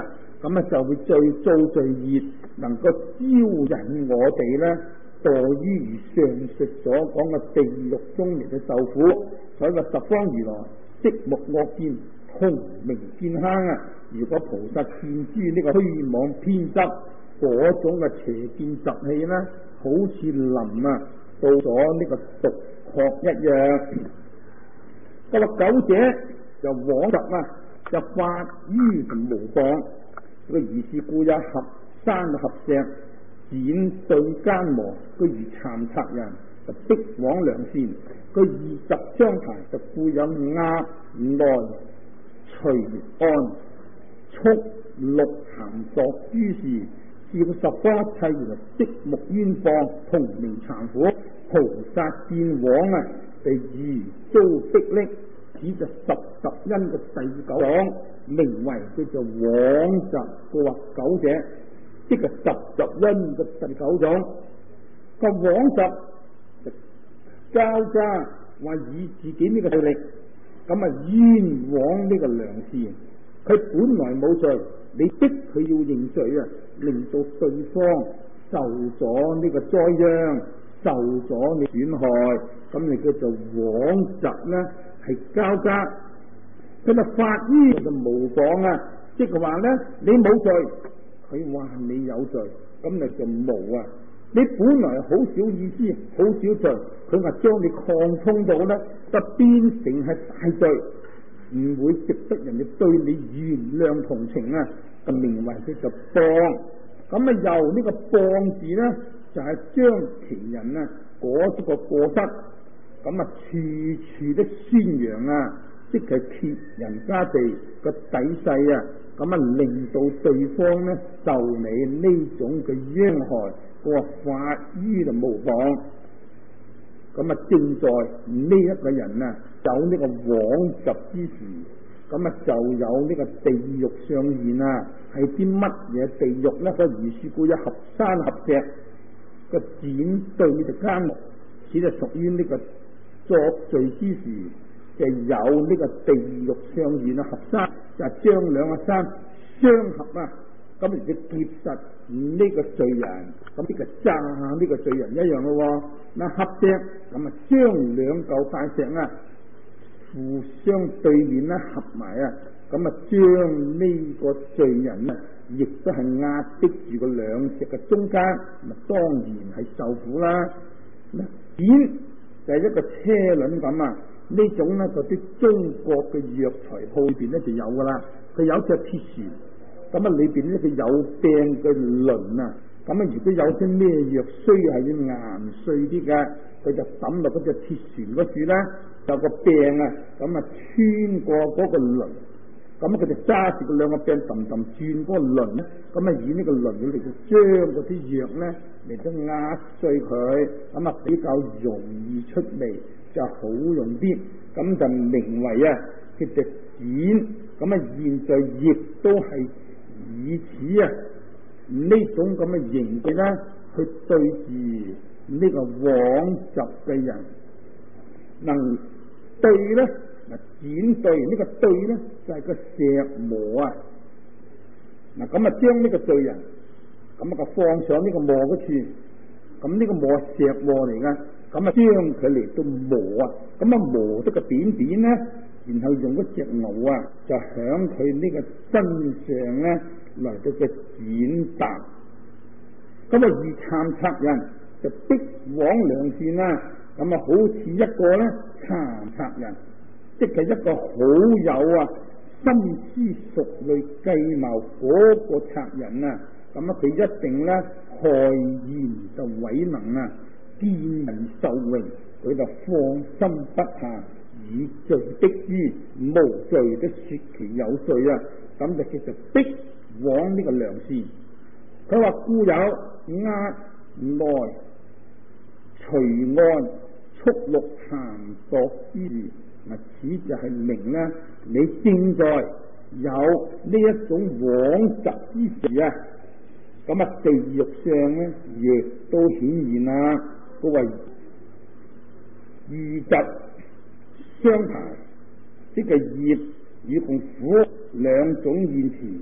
咁啊就會最造罪業，能夠招引我哋咧墮於上述所講嘅地獄中嚟嘅受苦。所以個十方如來色目惡見同名見坑啊！如果菩薩見諸呢個虛妄偏執嗰種嘅邪見習氣咧，好似臨啊到咗呢個毒殼一樣。咁啊九者就往習啊，就發於無謗。個如是故有合山合石，剪對奸磨，佢如讒賊人，就逼往良善。佢二習相排，就故有壓內隨安速六咸作諸事，照十方一切如來色目冤放，同名讒苦。菩薩見往啊，就如遭逼迫，此就十十因嘅第九種，名為叫做往習。佢話九者，即係十十因嘅第九種。個往習就交加話以自己呢個勢力，咁啊冤枉呢個良善。佢本來冇罪，你逼佢要認罪啊，令到對方受咗呢個災殃，受咗你損害，咁你叫做往習呢係交加。佢就發於就無謗啊，即係話咧你冇罪，佢話你有罪，咁你就無啊。你本來好少意思，好少罪，佢話將你擴充到咧，就變成係大罪，唔會值得人哋對你原諒同情啊，就名為佢就謗。咁啊由呢個謗字咧，就係、是、將其人啊嗰個過失，咁啊處處的宣揚啊，即係揭人家哋個底細啊，咁啊令到對方咧受你呢種嘅殃害。我話發於就無謗，咁啊正在呢一個人啊有呢個往習之時，咁啊就有呢個地獄上現啊，係啲乜嘢地獄咧？個如是故有合山合石，個剪對就奸磨，此就屬於呢個作罪之時，就有呢個地獄上現啊。合山就係將兩個山相合啊，咁而佢結實呢個罪人，咁呢個炸呢個罪人一樣咯。嗱合石咁啊，將兩嚿大石啊互相對面咧合埋啊，咁啊將呢個罪人啊，亦都係壓迫住個兩石嘅中間，咁啊當然係受苦啦。剪就係一個車輪咁啊，呢種咧嗰啲中國嘅藥材鋪裏邊咧就有噶啦，佢有隻鐵船。咁啊，裏邊咧佢有柄嘅輪啊，咁啊，如果有啲咩藥需要係要研碎啲嘅，佢就抌落嗰隻鐵船嗰處咧，有個柄啊，咁啊穿過嗰個輪，咁佢就揸住個兩個柄氹氹轉嗰個輪咧，咁啊以呢個輪嚟就將嗰啲藥咧嚟到壓碎佢，咁啊比較容易出味，就好用啲，咁就名為啊叫做剪，咁啊現在亦都係。以此啊呢種咁嘅刑具咧，去對治呢個往習嘅人，能對咧嗱剪對、這個、呢個對咧就係、是、個石磨啊，嗱咁啊將呢個罪人咁啊個放上呢個磨嗰處，咁呢個磨石磨嚟噶，咁啊將佢嚟到磨啊，咁啊磨得個點點咧。然後用嗰隻牛啊，就響佢呢個身上咧嚟到嘅剪搭，咁啊遇讒賊人就逼往良善啦，咁啊好似一個咧讒賊人，即係一個好有啊深思熟慮計謀嗰個賊人啊，咁啊佢一定咧害言就毀能啊，見人受榮，佢就放心不下。以罪逼於無罪的說其有罪啊，咁就叫做逼往呢個良善。佢話故有壓內隨安速錄咸度之事，嗱此就係明啦，你正在有呢一種往習之時啊，咁啊地獄上咧亦都顯現啦。佢話遇習相排，即係業與共苦兩種現前，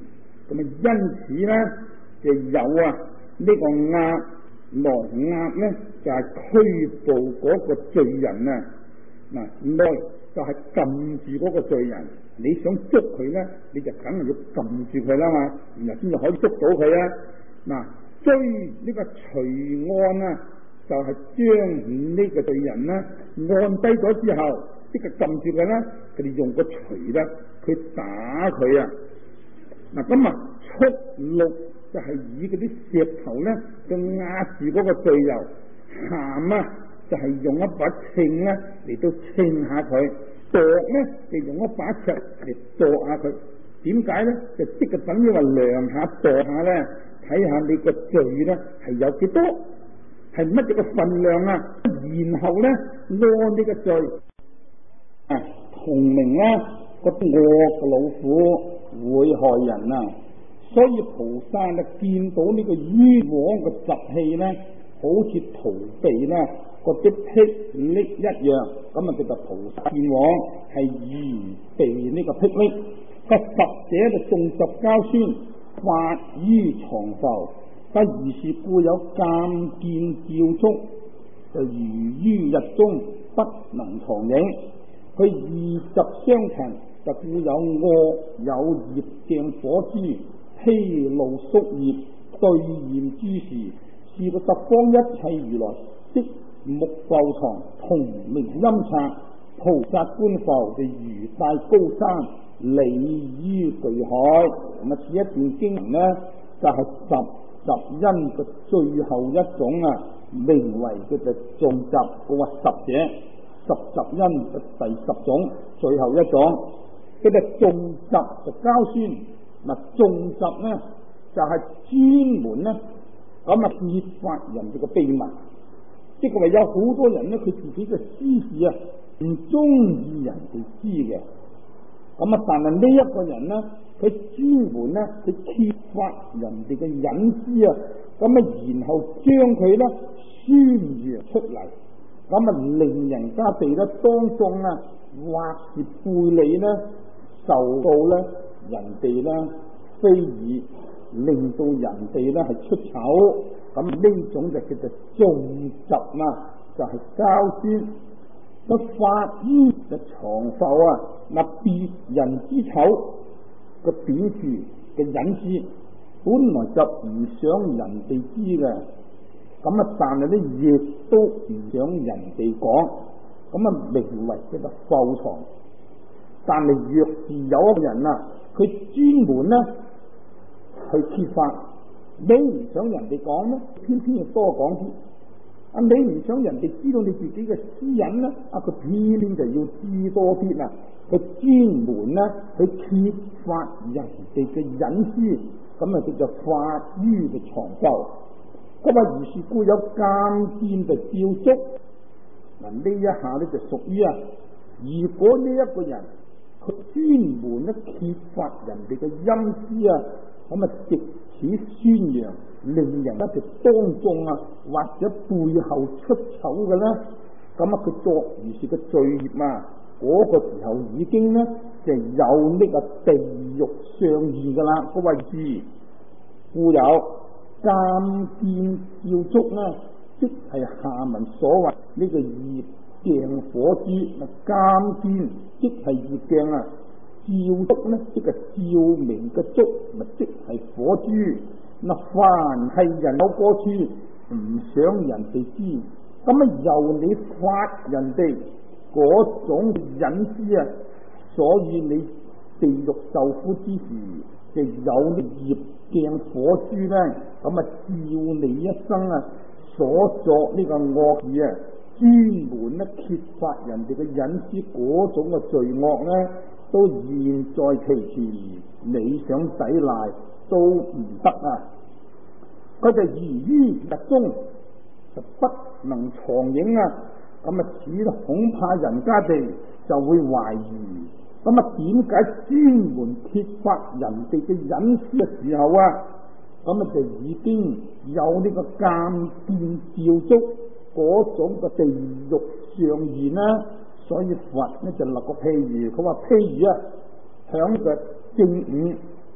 咁啊，因此咧就有啊呢、這個押來押咧就係、是、拘捕嗰個罪人啊。嗱，來就係撳住嗰個罪人，你想捉佢咧，你就梗係要撳住佢啦嘛，然後先至可以捉到佢啊。嗱，追呢個隨案啊，就係、是、將呢個罪人咧按低咗之後，即刻撳住佢啦，佢哋用個錘咧，佢打佢啊。嗱，咁啊，束戮就係以嗰啲石頭咧，就壓住嗰個罪人，鹹啊就係、是、用一把秤咧嚟到稱下佢，剁咧就用一把尺嚟剁下佢。點解咧？就即係等於話量下剁下咧，睇下你個罪咧係有幾多，係乜嘢個份量啊？然後咧按呢個罪啊，同名咧個惡嘅老虎會害人啊！所以菩薩啊見到呢個冤枉嘅習氣咧，好似逃避咧嗰啲霹靂一樣，咁啊叫做菩薩見枉係預備呢個霹靂。個十者就眾十交酸，發於床浮，不如是故有鑒見照觸，就如於日中不能藏影。佢二十相陳，就故有惡有業鏡火珠，披露宿業，對驗諸事，是個十方一切如來悉目浮藏，同名音察。菩薩觀浮就如戴高山，理於巨海。咁啊，此一段經文呢，就係、是、十十因嘅最後一種啊，名為叫做眾集，佢話十者十十因嘅第十種，最後一種，叫做眾集就交酸。嗱，眾集呢就係、是、專門呢咁啊揭發人哋嘅秘密，即係話有好多人呢，佢自己嘅私事啊唔中意人哋知嘅。咁啊，但係呢一個人呢，佢專門呢去揭發人哋嘅隱私啊，咁啊，然後將佢呢宣揚出嚟，咁啊，令人家哋呢當中啊，或是背理呢，受到呢人哋呢非議，令到人哋呢係出醜，咁呢種就叫做眾集啊，就係、是、交酸。個發於就藏浮啊，嗱，別人之醜個短處嘅隱私，本來就唔想人哋知嘅，咁啊，但係咧亦都唔想人哋講，咁啊，名為叫做浮藏。但係若是有一個人啊，佢專門咧去揭發，你唔想人哋講咧，偏偏要多講啲。啊！你唔想人哋知道你自己嘅私隱咧，啊佢偏偏就要知多啲啦。佢專門咧去揭發人哋嘅隱私，咁啊叫做發於嘅藏浮。咁啊如是故有鑒見就照觸。嗱呢一下咧就屬於啊，如果呢一個人佢專門咧揭發人哋嘅隱私啊，咁啊藉此宣揚，令人一直當眾啊，或者背後出醜嘅咧，咁啊佢作如是嘅罪孽啊，嗰、那個時候已經咧就有呢個地獄上現噶啦個位置，故有鑒見照觸咧，即係下文所謂呢個業鏡火珠。嗱，鑒見即係業鏡啊，照觸咧即係照明嘅觸，咪即係火珠。嗱，凡係人有過處唔想人哋知，咁啊由你發人哋嗰種隱私啊，所以你地獄受苦之時就有呢業鏡火珠咧，咁啊照你一生啊所作呢個惡事啊，專門咧揭發人哋嘅隱私嗰種嘅罪惡咧，都現在其時，你想抵賴都唔得啊！佢就如於日中就不能藏影啊！咁啊，此恐怕人家哋就會懷疑，咁啊，點解專門揭發人哋嘅隱私嘅時候啊，咁啊就已經有呢個鑒見照觸嗰種嘅地獄上現啦？所以佛呢就立個譬如，佢話譬如啊，響個正午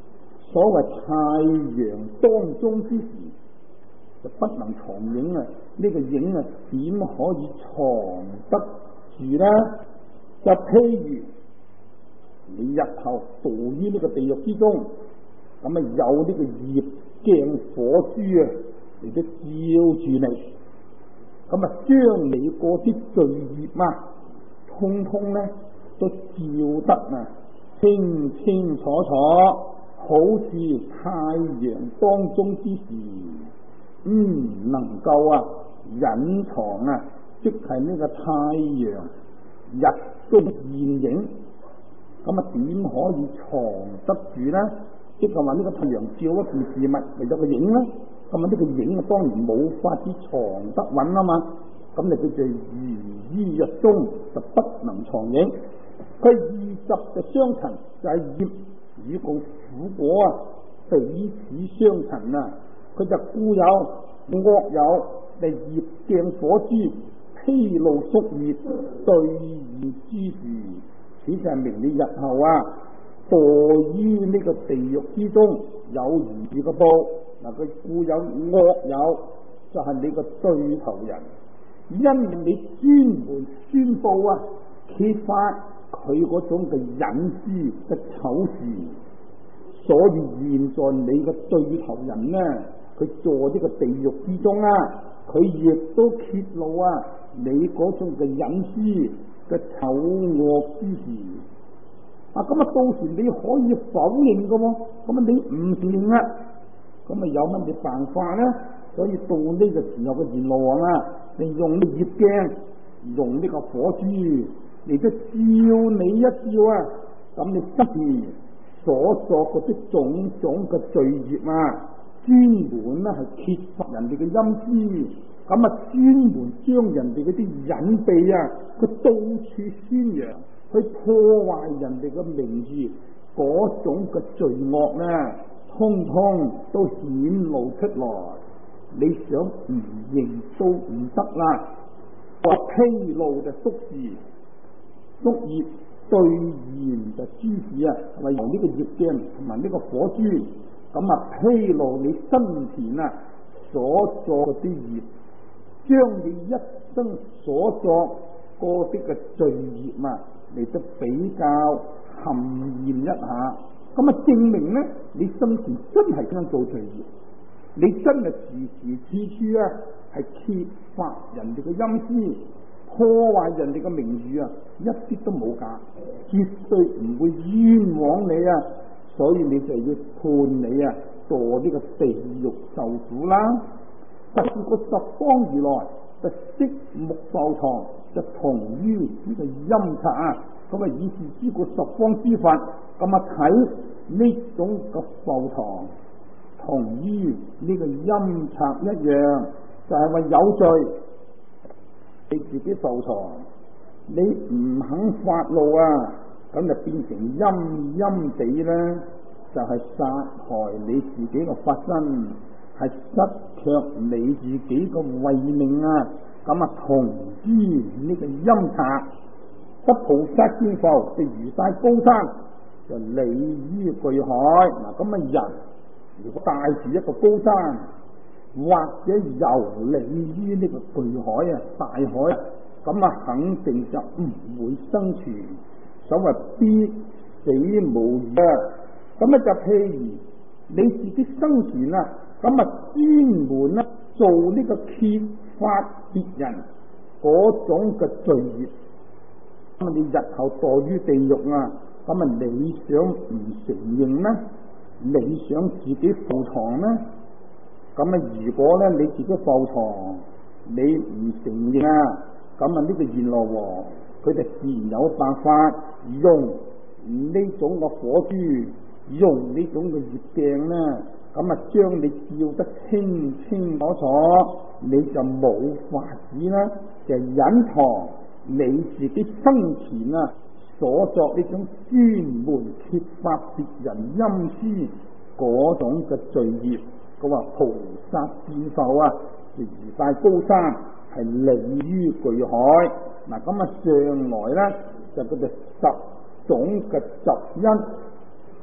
所謂太陽當中之時，就不能藏影啊！呢、這個影啊，點可以藏得住呢？就譬如你日後墮於呢個地獄之中，咁啊有呢個業鏡火珠啊嚟到照住你，咁啊將你嗰啲罪業啊，通通咧都照得啊清清楚楚，好似太陽當中之時，嗯，能夠啊隱藏啊，即係呢個太陽日中現影，咁啊點可以藏得住呢？即係話呢個太陽照一件事物，咪有個影啦，咁啊呢個影啊當然冇法子藏得穩啊嘛，咁你佢就如於日中，就不能藏影。佢二十就相陳，就係業與個苦果啊彼此相陳啊，佢就故有惡有嚟業鏡火珠披露宿業對現之時，此就係明你日後啊墮於呢個地獄之中有如是個報。嗱，佢故有惡有，就係、是、你個對頭人，因你專門宣布啊揭發佢嗰種嘅隱私嘅醜事，所以現在你個對頭人呢，佢坐呢個地獄之中啊，佢亦都揭露啊你嗰種嘅隱私嘅醜惡之事。啊，咁啊到時你可以否認噶喎，咁啊你唔承認啊，咁啊有乜嘢辦法呢？所以到呢個時候嘅閻羅王啊，你用業鏡，用呢個火珠嚟到照你一照啊，咁你失時所作嗰啲種種嘅罪業啊，專門咧係揭發人哋嘅陰私，咁啊專門將人哋嗰啲隱秘啊，佢到處宣揚，去破壞人哋嘅名譽，嗰種嘅罪惡咧，通通都顯露出來。你想唔認都唔得啦。話披露就宿事，宿業對現就諸事啊，例如呢個業鏡同埋呢個火珠，咁啊披露你生前啊所作啲業，將你一生所作嗰啲嘅罪業啊嚟得比較含驗一下，咁啊證明咧你生前真係咁樣做罪業，你真係時時處處啊係揭發人哋嘅陰私，破壞人哋嘅名譽啊，一啲都冇假，絕對唔會冤枉你啊，所以你就要判你啊墮呢個地獄受苦啦。特別個十方如來就色目浮藏，就同於呢個陰賊啊，咁啊以是知個十方之佛，咁啊睇呢種嘅浮藏同於呢個陰賊一樣，就係、是、話有罪你自己浮藏，你唔肯發怒啊，咁就變成陰陰地咧，就係、是、殺害你自己嘅法身，係失卻你自己嘅慧命啊，咁啊同於呢個陰賊。得菩薩見浮，就如帶高山，就履於巨海。嗱，咁啊人如果帶住一個高山，或者游離於呢個巨海啊大海，咁啊肯定就唔會生存，所謂必死無疑啊。咁啊就譬如你自己生前啊，咁啊專門咧做呢個揭發別人嗰種嘅罪業，咁你日後墮於地獄啊，咁啊你想唔承認呢？你想自己浮藏呢？咁啊如果咧你自己浮藏，你唔承認啊，咁啊呢個閻羅王佢就自然有辦法用呢種嘅火珠，用呢種嘅業鏡咧，咁啊將你照得清清楚楚，你就冇法子啦，就隱藏你自己生前啊所作呢種專門揭發別人陰私嗰種嘅罪業。佢話菩薩見浮啊，就如帶高山，係履於巨海。嗱，咁啊上來咧就佢哋十種嘅習因，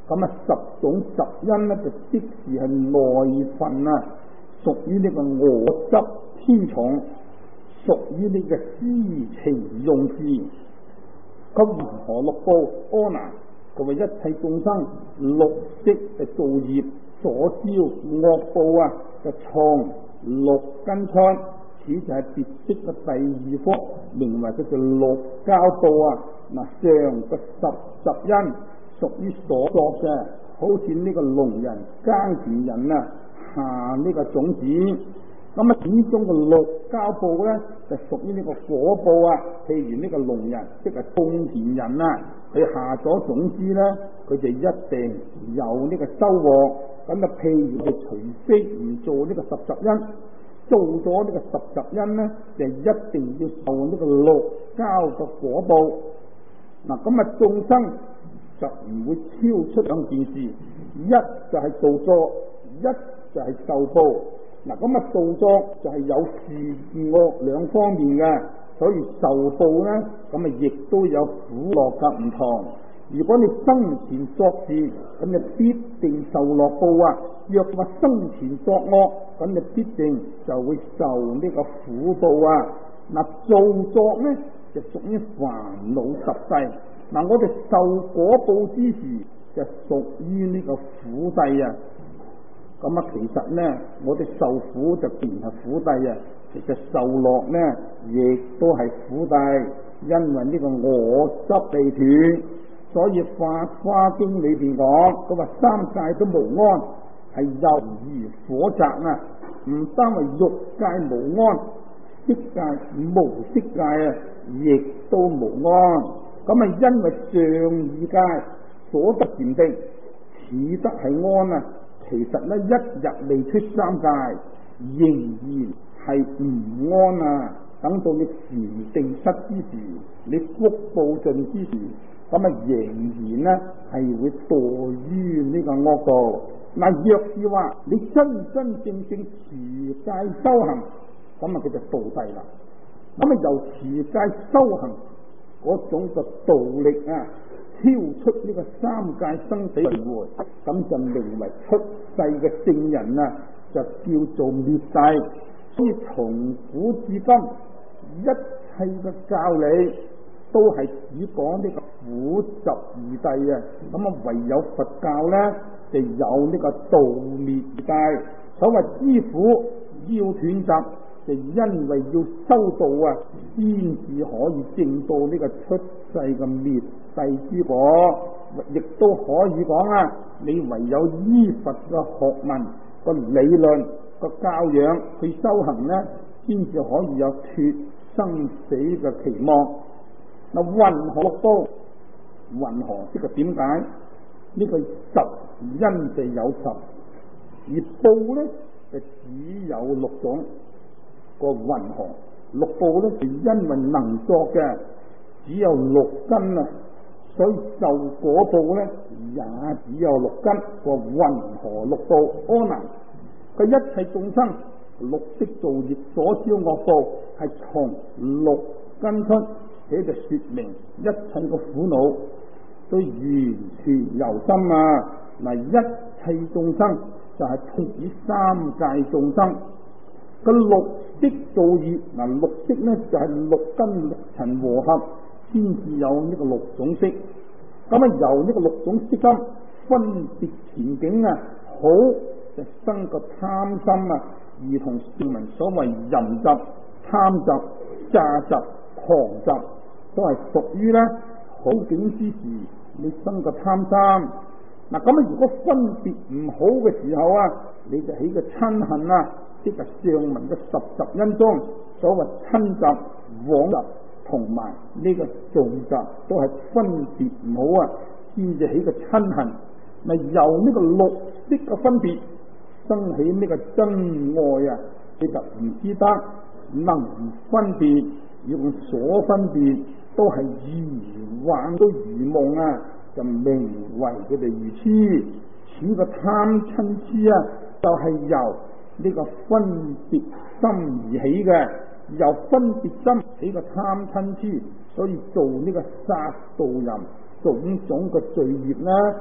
咁啊十種十因咧就即是係內分啊，屬於呢個我執偏重，屬於呢個私情用事。咁云何六報阿難？佢話一切眾生六識嘅造業所招惡報啊，就從六根出，此就係別識嘅第二科，名為叫做六交報啊。嗱，上個十十因屬於所作嘅，好似呢個農人耕田人啊，下呢個種子。咁啊，其中嘅六交報咧，就屬於呢個果報啊。譬如呢個農人，即係種田人啊，佢下咗種子咧，佢就一定有呢個收穫。咁啊，譬如佢除非唔做呢個十十因，做咗呢個十十因咧，就一定要受呢個六交嘅果報。嗱，咁啊，眾生就唔會超出兩件事，一就係造作，一就係受報。嗱，咁啊，造作就係有善惡兩方面嘅，所以受報咧，咁啊亦都有苦樂嘅唔同。如果你生前作事，咁你必定受樂報啊；若話生前作惡，咁你必定就會受呢個苦報啊。嗱，造作咧就屬於煩惱十世，嗱，我哋受果報之時就屬於呢個苦諦啊。咁啊，其實咧，我哋受苦就並唔係苦諦啊，其實受樂咧亦都係苦諦，因為呢個我執未斷，所以《法華經》裏邊講，佢話三界都無安，係猶如火宅啊，唔單係欲界無安，色界無色界啊，亦都無安。咁啊，因為上二界所得禪定，似得係安啊。其實咧，一日未出三界，仍然係唔安啊！等到你禪定失之時，你福報盡之時，咁啊仍然咧係會墮於呢個惡道。嗱，若是話你真真正正持戒修行，咁啊佢就道諦啦。咁啊由持戒修行嗰種嘅道力啊，超出呢個三界生死輪迴，咁就名為出世嘅聖人啊，就叫做滅諦。所以從古至今，一切嘅教理都係只講呢個苦集二諦啊。咁啊，唯有佛教咧就有呢個道滅諦。所謂知苦要斷集，就因為要修道啊，先至可以證到呢個出世嘅滅諦之果。亦都可以講啊，你唯有依佛嘅學問個理論個教養去修行咧，先至可以有脫生死嘅期望。嗱，云何六報？云何即係點解？呢、這個十因就有十，而報咧就只有六種。個云何六報咧，就因為能作嘅只有六根啊，所以受果報咧也只有六根。個云何六報？阿難，佢一切眾生六識造業所招惡報，係從六根出，這就說明一切嘅苦惱都完全由心啊！嗱，一切眾生就係同以三界眾生個六識造業。嗱，六識咧就係、是、六根六塵和合，先至有呢個六種識。咁啊，由呢個六種識心分別前景啊，好就生個貪心啊，而同聖文所謂淫集、貪集、詐集、狂集，都係屬於咧好景之時，你生個貪心。嗱，咁啊，如果分別唔好嘅時候啊，你就起個親恨啊，即係上文嘅十十因中所謂親集、往集同埋呢個重集，都係分別唔好啊，先至起個親恨。咪由呢個六識嘅分別生起呢個真愛啊，你就唔知得能分別，用所分別都係如幻都如夢啊，就名為佢哋愚痴。此個貪嗔痴啊，就係、是、由呢個分別心而起嘅，由分別心起個貪嗔痴，所以做呢個殺盜淫種種嘅罪業啦。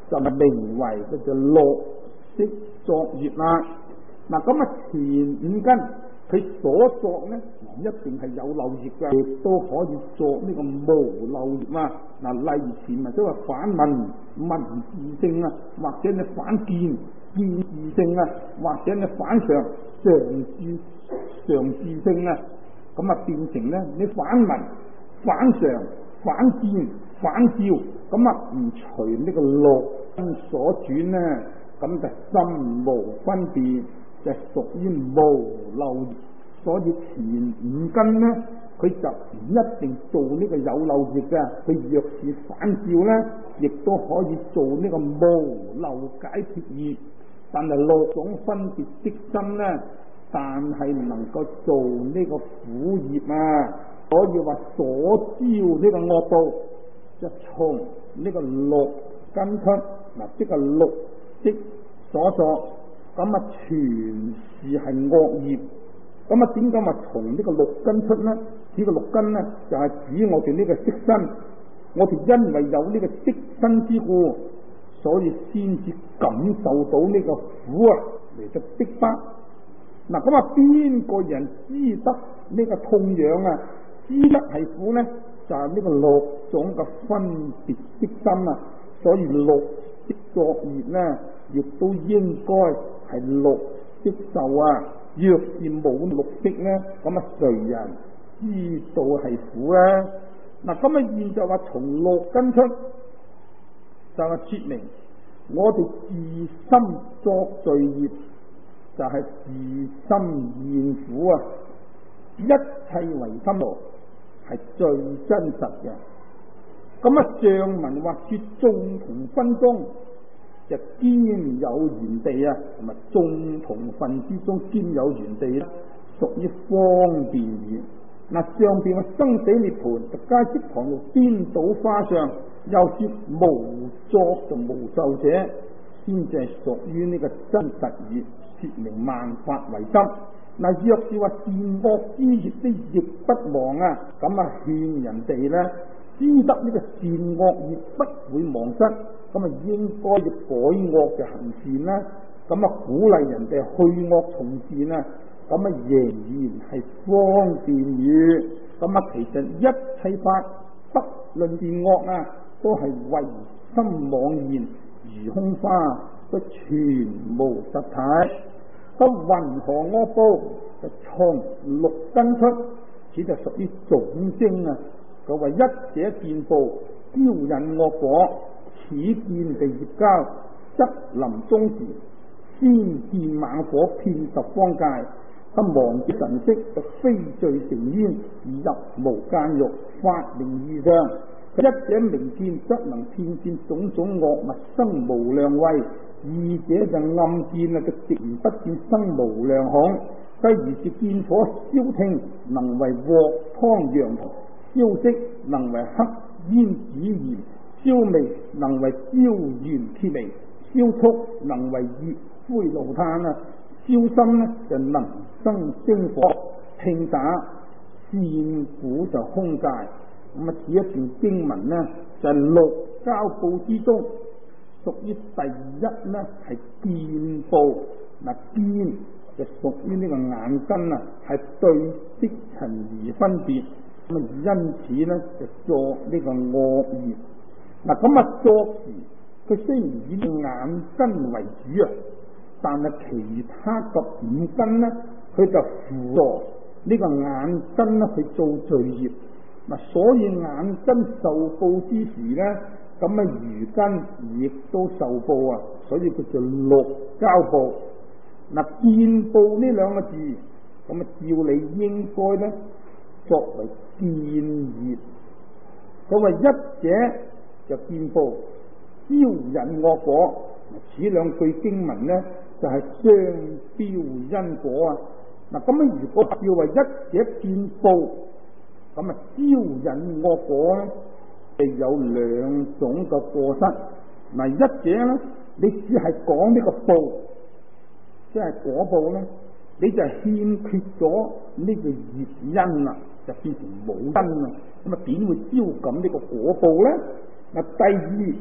就名為叫做綠色作業啦。嗱，咁啊前五根佢所作咧唔一定係有漏業嘅，亦都可以作呢個無漏業啊。嗱，例如前文都話反文文字性啊，或者你反見見字性啊，或者你反常常字常字性啊，咁啊變成咧你反文反常反見反照，咁啊唔隨呢個六根所轉咧，咁就心無分別，就屬於無漏業。所以前五根咧，佢就唔一定做呢個有漏業嘅，佢若是反照咧，亦都可以做呢個無漏解脫業。但係六種分別的心咧，但係唔能夠做呢個苦業啊。所以話所招呢個惡報，就從呢個六根出，嗱，即係六識所作，咁啊全是係惡業。咁啊，點解話從呢個六根出呢？呢個六根呢，就係指我哋呢個色身。我哋因為有呢個色身之故，所以先至感受到呢個苦啊，嚟到逼迫。嗱，咁啊，邊個人知得呢個痛癢啊？知得係苦呢？就係呢個六種嘅分別的心啊。所以六識作業呢，亦都應該係六識受啊。若是冇六識呢，咁啊誰人知道係苦呢？嗱，咁啊現就話從六根出，就係說明我哋自心作罪業，就係、是、自心現苦啊！一切唯心羅係最真實嘅。咁啊上文話說眾同分中，就兼有緣地啊，同埋眾同分之中兼有緣地咧，屬於方便義。嗱，上邊話生死涅槃，就皆即旁用顛倒花相，又說無作就無受者，先至係屬於呢個真實義，說明萬法唯心。嗱，若是話善惡之業都亦不忘啊，咁啊勸人哋咧，知得呢個善惡業不會忘失。咁啊，應該要改惡嘅行善啦。咁啊，鼓勵人哋去惡從善啊。咁啊，仍然係方便語。咁啊，其實一切法不論善惡啊，都係唯心妄現，如空花，都全無實體。咁云何惡報？就從六根出，此就屬於總徵啊。佢話一者見報，招引惡果。此見地業交，則臨終時，先見猛火遍十方界，他忘記神識，就非罪成煙，入無間獄，法名異相。一者明見，則能遍見種種惡物，生無量畏；二者就暗見啊，就直言不見，生無量恐。譬如是見火燒聽，能為鑊湯羊銅；燒色能為黑煙紫鹽；燒味能為焦鉛鐵微；燒速能為熱灰爐炭啊；燒心呢就能生星火；聽打線鼓就空界。咁啊，此一段經文呢，就係、是、六交報之中，屬於第一呢係見報。嗱，見就屬於呢個眼根啊，係對色塵而分別。咁啊，因此呢就作呢個惡業。嗱，咁啊作時佢雖然以眼根為主啊，但係其他嘅五根呢，佢就輔助呢個眼根呢去做罪業。嗱，所以眼根受報之時呢，咁啊餘根亦都受報啊，所以叫做六交報。嗱，見報呢兩個字，咁啊照理應該呢作為見業。佢話一者就見報，招引惡果。此兩句經文呢，就係、是、雙標因果啊。嗱，咁啊如果照為一者見報，咁啊招引惡果咧，係有兩種嘅過失。嗱，一者咧，你只係講呢個報，即係果報咧，你就欠缺咗呢個業因啦，就變成冇因啦。咁啊點會招感呢個果報咧？嗱，第二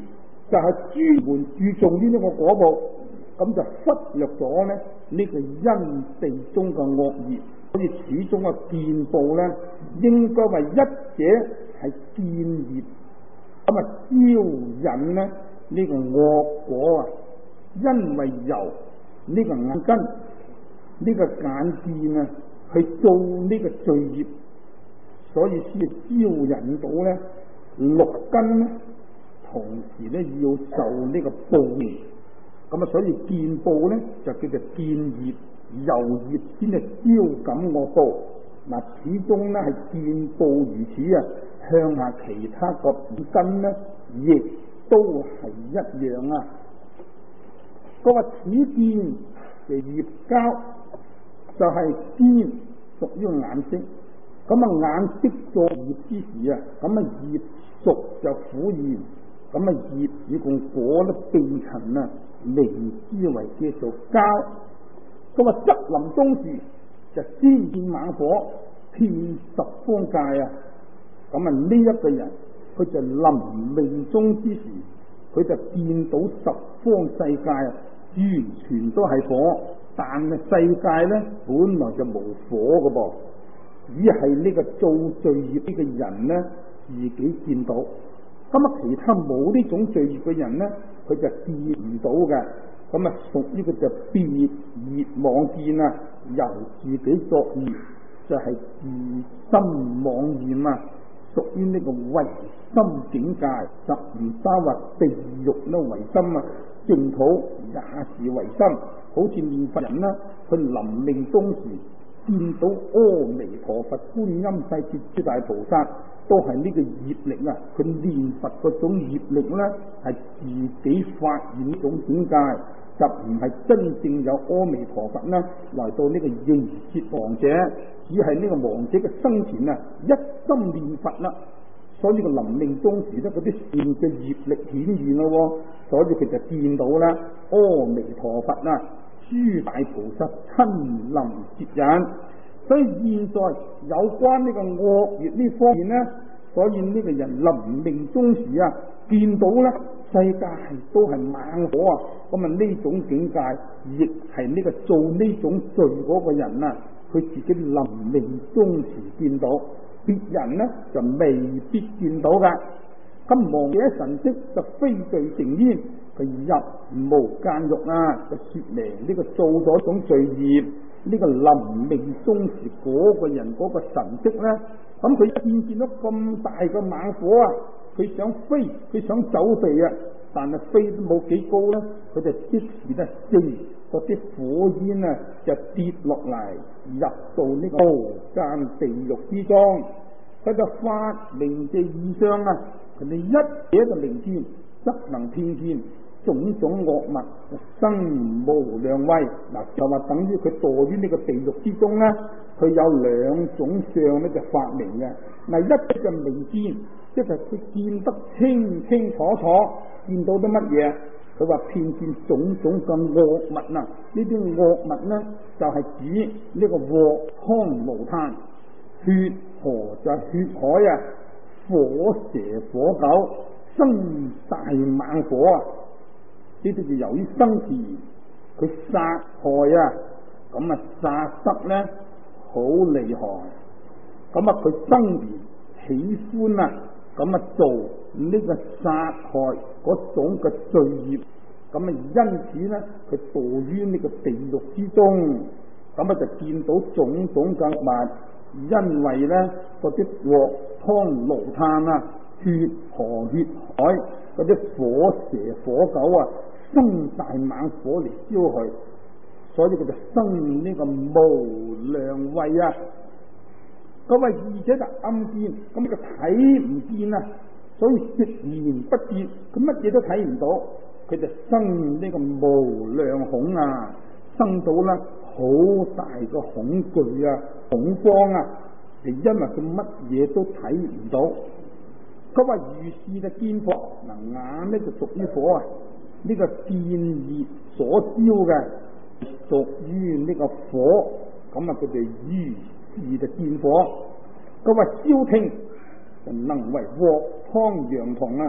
就係專門注重呢一個果報，咁就忽略咗咧呢個因地中嘅惡業。所以始終嘅見報咧，應該話一者係見業，咁啊招引咧呢個惡果啊，因為由呢個眼根呢個眼見啊去做呢個罪業，所以先招引到咧六根咧，同時咧要受呢個報應。咁啊，所以見報咧就叫做見業，由業先係招感惡報。嗱，始終咧係見報如此啊，向下其他個五根咧，亦都係一樣啊。嗰個此見嘅業交就係見屬於眼識，咁啊眼識作業之時啊，咁啊業熟就苦現，咁啊業以共果得並陳啊，名之為叫做交。咁啊則臨終時就先見猛火遍十方界啊，咁啊呢一個人佢就臨命終之時，佢就見到十方世界啊完全都係火，但係世界咧本來就無火嘅噃，只係呢個做罪業呢個人咧自己見到，咁啊其他冇呢種罪業嘅人咧，佢就見唔到嘅。咁啊屬於佢就別業妄見啊，由自己作業就係、是、自心妄現啊，屬於呢個唯心境界，就唔單話地獄咧唯心啊，淨土也是唯心。好似念佛人啦，佢臨命終時見到阿彌陀佛、觀音世界諸大菩薩，都係呢個業力啊！佢念佛嗰種業力咧，係自己發現呢種境界，就唔係真正有阿彌陀佛啦來到呢個迎接亡者，只係呢個亡者嘅生前啊一心念佛啦。所以個臨命終時咧，嗰啲善嘅業力顯現咯，所以佢就見到啦阿彌陀佛啊，諸大菩薩親臨接引。所以現在有關呢個惡業呢方面呢，所以呢個人臨命終時啊，見到咧世界都係猛火啊，咁啊呢種境界亦係呢個做呢種罪嗰個人啊，佢自己臨命終時見到，別人呢就未必見到噶。咁亡者神識就非罪成煙，佢入無間獄啊，就說明呢個做咗種罪業。呢個臨命終時嗰個人嗰個神識咧，咁佢一見見到咁大個猛火啊，佢想飛，佢想走避啊，但係飛都冇幾高咧，佢就即時咧射嗰啲火焰啊，就跌落嚟入到呢個無間地獄之中。佢就發明嘅異象啊，佢哋一者就明見，則能遍見種種惡物，生無量畏。嗱，就話等於佢墮於呢個地獄之中咧，佢有兩種相咧就發明嘅。嗱，一就明見，即係佢見得清清楚楚，見到啲乜嘢？佢話遍見種種嘅惡物啊！呢啲惡物咧就係、是、指呢個鑊湯爐炭、血河就係血海啊，火蛇火狗，生大猛火啊！呢啲就由於生時佢殺害啊，咁啊殺得咧好厲害，咁啊佢生前喜歡啊，咁啊做呢個殺害嗰種嘅罪業，咁啊因此咧佢墮於呢個地獄之中，咁啊就見到種種嘅物，因為咧嗰啲鑊湯爐炭啊、血河血海嗰啲火蛇火狗啊，生大猛火嚟燒佢，所以佢就生呢個無量畏啊！咁啊，而且就暗見，咁就睇唔見啊，所以直言不見，佢乜嘢都睇唔到，佢就生呢個無量恐啊，生到咧好大個恐懼啊、恐慌啊，係因為佢乜嘢都睇唔到。佢話如是就見火，嗱眼咧就屬於火啊。呢個見業所招嘅屬於呢個火，咁啊佢哋於是就見火。佢話燒聽就能為鑊湯羊銅啊，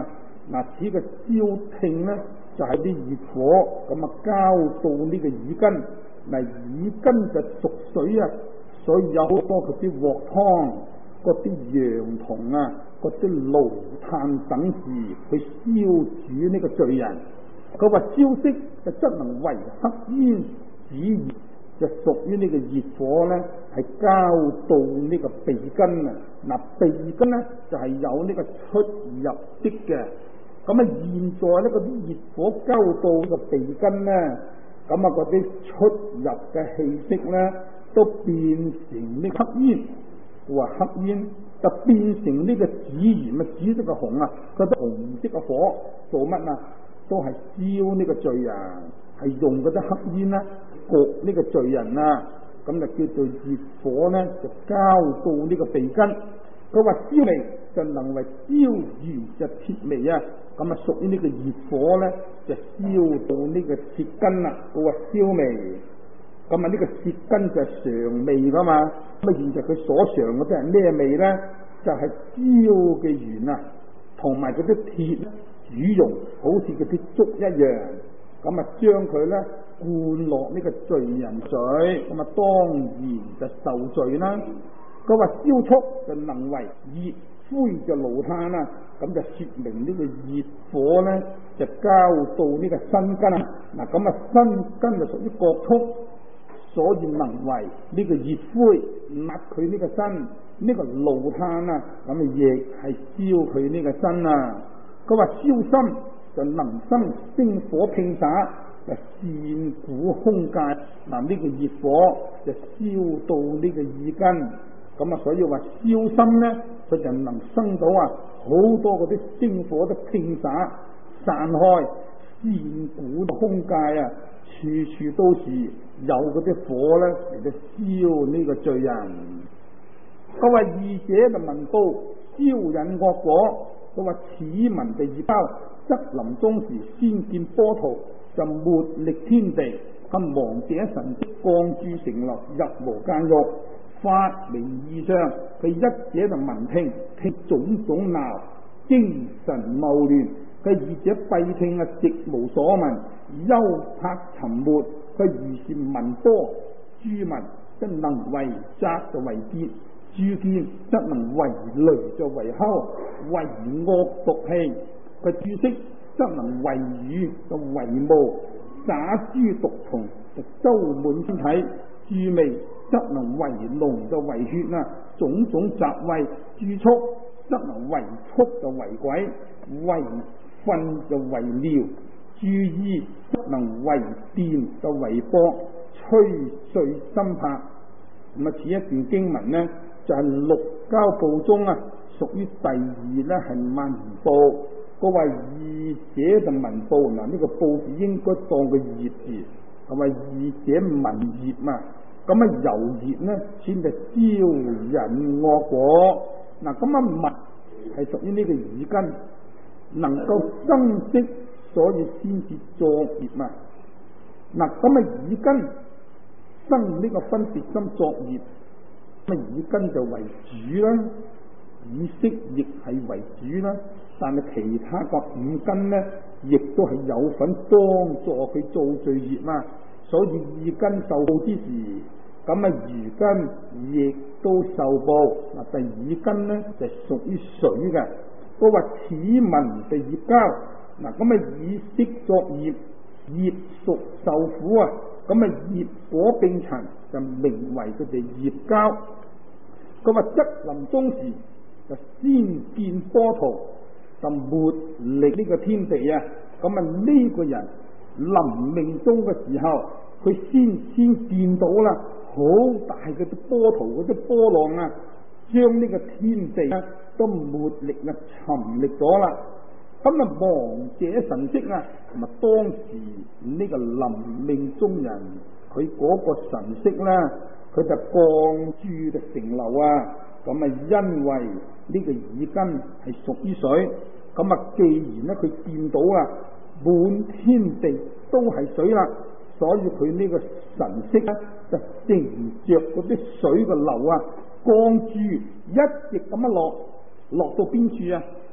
嗱，此個燒碻咧就係啲熱火咁啊，交到呢個耳根。嗱，耳根就屬水啊，所以有好多嗰啲鑊湯、嗰啲羊銅啊、嗰啲爐炭等事去燒煮呢個罪人。佢話燒色就則能為黑煙指熱，就屬於呢個熱火咧，係交到呢個鼻根啊。嗱，鼻根咧就係、是、有呢個出入息嘅。咁啊，現在咧嗰啲熱火交到個鼻根咧，咁啊嗰啲出入嘅氣息咧都變成呢黑煙。話黑煙就變成呢個紫炎啊，紫色嘅紅啊，嗰啲紅色嘅火做乜啊？都係燒呢個罪人，係用嗰啲黑煙啦焗呢個罪人啊，咁就叫做熱火咧，就交到呢個鼻根。佢話燒眉就能為燒如就鐵眉啊，咁啊屬於呢個熱火咧，就燒到呢個舌根啦。佢話燒眉，咁啊呢個舌根就係嘗味噶嘛。咁啊現在佢所嘗嗰啲係咩味咧？就係燒嘅鉛啊，同埋嗰啲鐵煮溶，好似嗰啲粥一樣。咁啊將佢咧灌落呢個罪人嘴，咁啊當然就受罪啦。佢話燒畜就能為熱灰就爐炭啊，咁就說明呢個熱火咧就交到呢個身根啊。嗱，咁啊身根就屬於各畜，所以能為呢個熱灰焫佢呢個身，呢、這個爐炭啊，咁啊亦係燒佢呢個身啊。佢話燒心就能生星火拼灑，就線鼓胸界。嗱，呢個熱火就燒到呢個耳根。咁啊，所以話燒心咧，佢就能生到啊好多嗰啲星火都拼灑散開，線鼓胸界啊，處處都是有嗰啲火咧嚟到燒呢個罪人。佢話二者就聞報招引惡果。佢話此聞就熱交，則臨終時先見波濤，就沒力天地，咁亡者神跡降注成樓，入無間獄。發明異相，佢一者就聞聽，聽種種鬧，精神謬亂；佢二者閉聽啊，直無所聞，幽魄沉沒。佢如是聞多諸聞，則能為責就為結；諸見則能為雷就為吼，為惡毒氣。佢注釋則能為雨就為霧，灑諸毒蟲就周滿身體。注味則能為膿就為血啊，種種雜穢；注畜則能為畜就為鬼，為糞就為尿；注意則能為電就為波，吹碎心魄。咁啊，此一段經文呢，就係、是、六交部中啊，屬於第二呢係聞報。嗰位二者就聞報，嗱、這、呢個報字應該當個熱字。係咪二者聞熱啊？咁啊由熱呢先至招引惡果。嗱，咁啊聞係屬於呢個耳根，能夠生色，所以先至作業啊。嗱，咁啊耳根生呢個分別心作業，咁啊耳根就為主啦，耳色亦係為主啦。但係其他個五根呢，亦都係有份幫助佢做罪業啊。所以耳根受報之時，咁啊餘根亦都受報。嗱，第耳根呢就屬於水嘅。佢話此聞就業交，嗱咁啊以色作業，業屬受苦啊。咁啊業果並陳，就名為佢哋業交。佢話則臨終時就先見波濤，就沒力呢個天地啊。咁啊呢個人臨命終嘅時候，佢先先見到啦，好大嘅啲波濤，嗰啲波浪啊，將呢個天地啊都沒力啊沉溺咗啦。咁啊亡者神識啊，同埋當時呢個臨命終人，佢嗰個神識咧，佢就降注就成樓啊。咁啊因為呢個耳根係屬於水，咁啊既然咧佢見到啊滿天地都係水啦，所以佢呢個神識咧就乘着嗰啲水嘅流啊，降注一直咁樣落，落到邊處啊？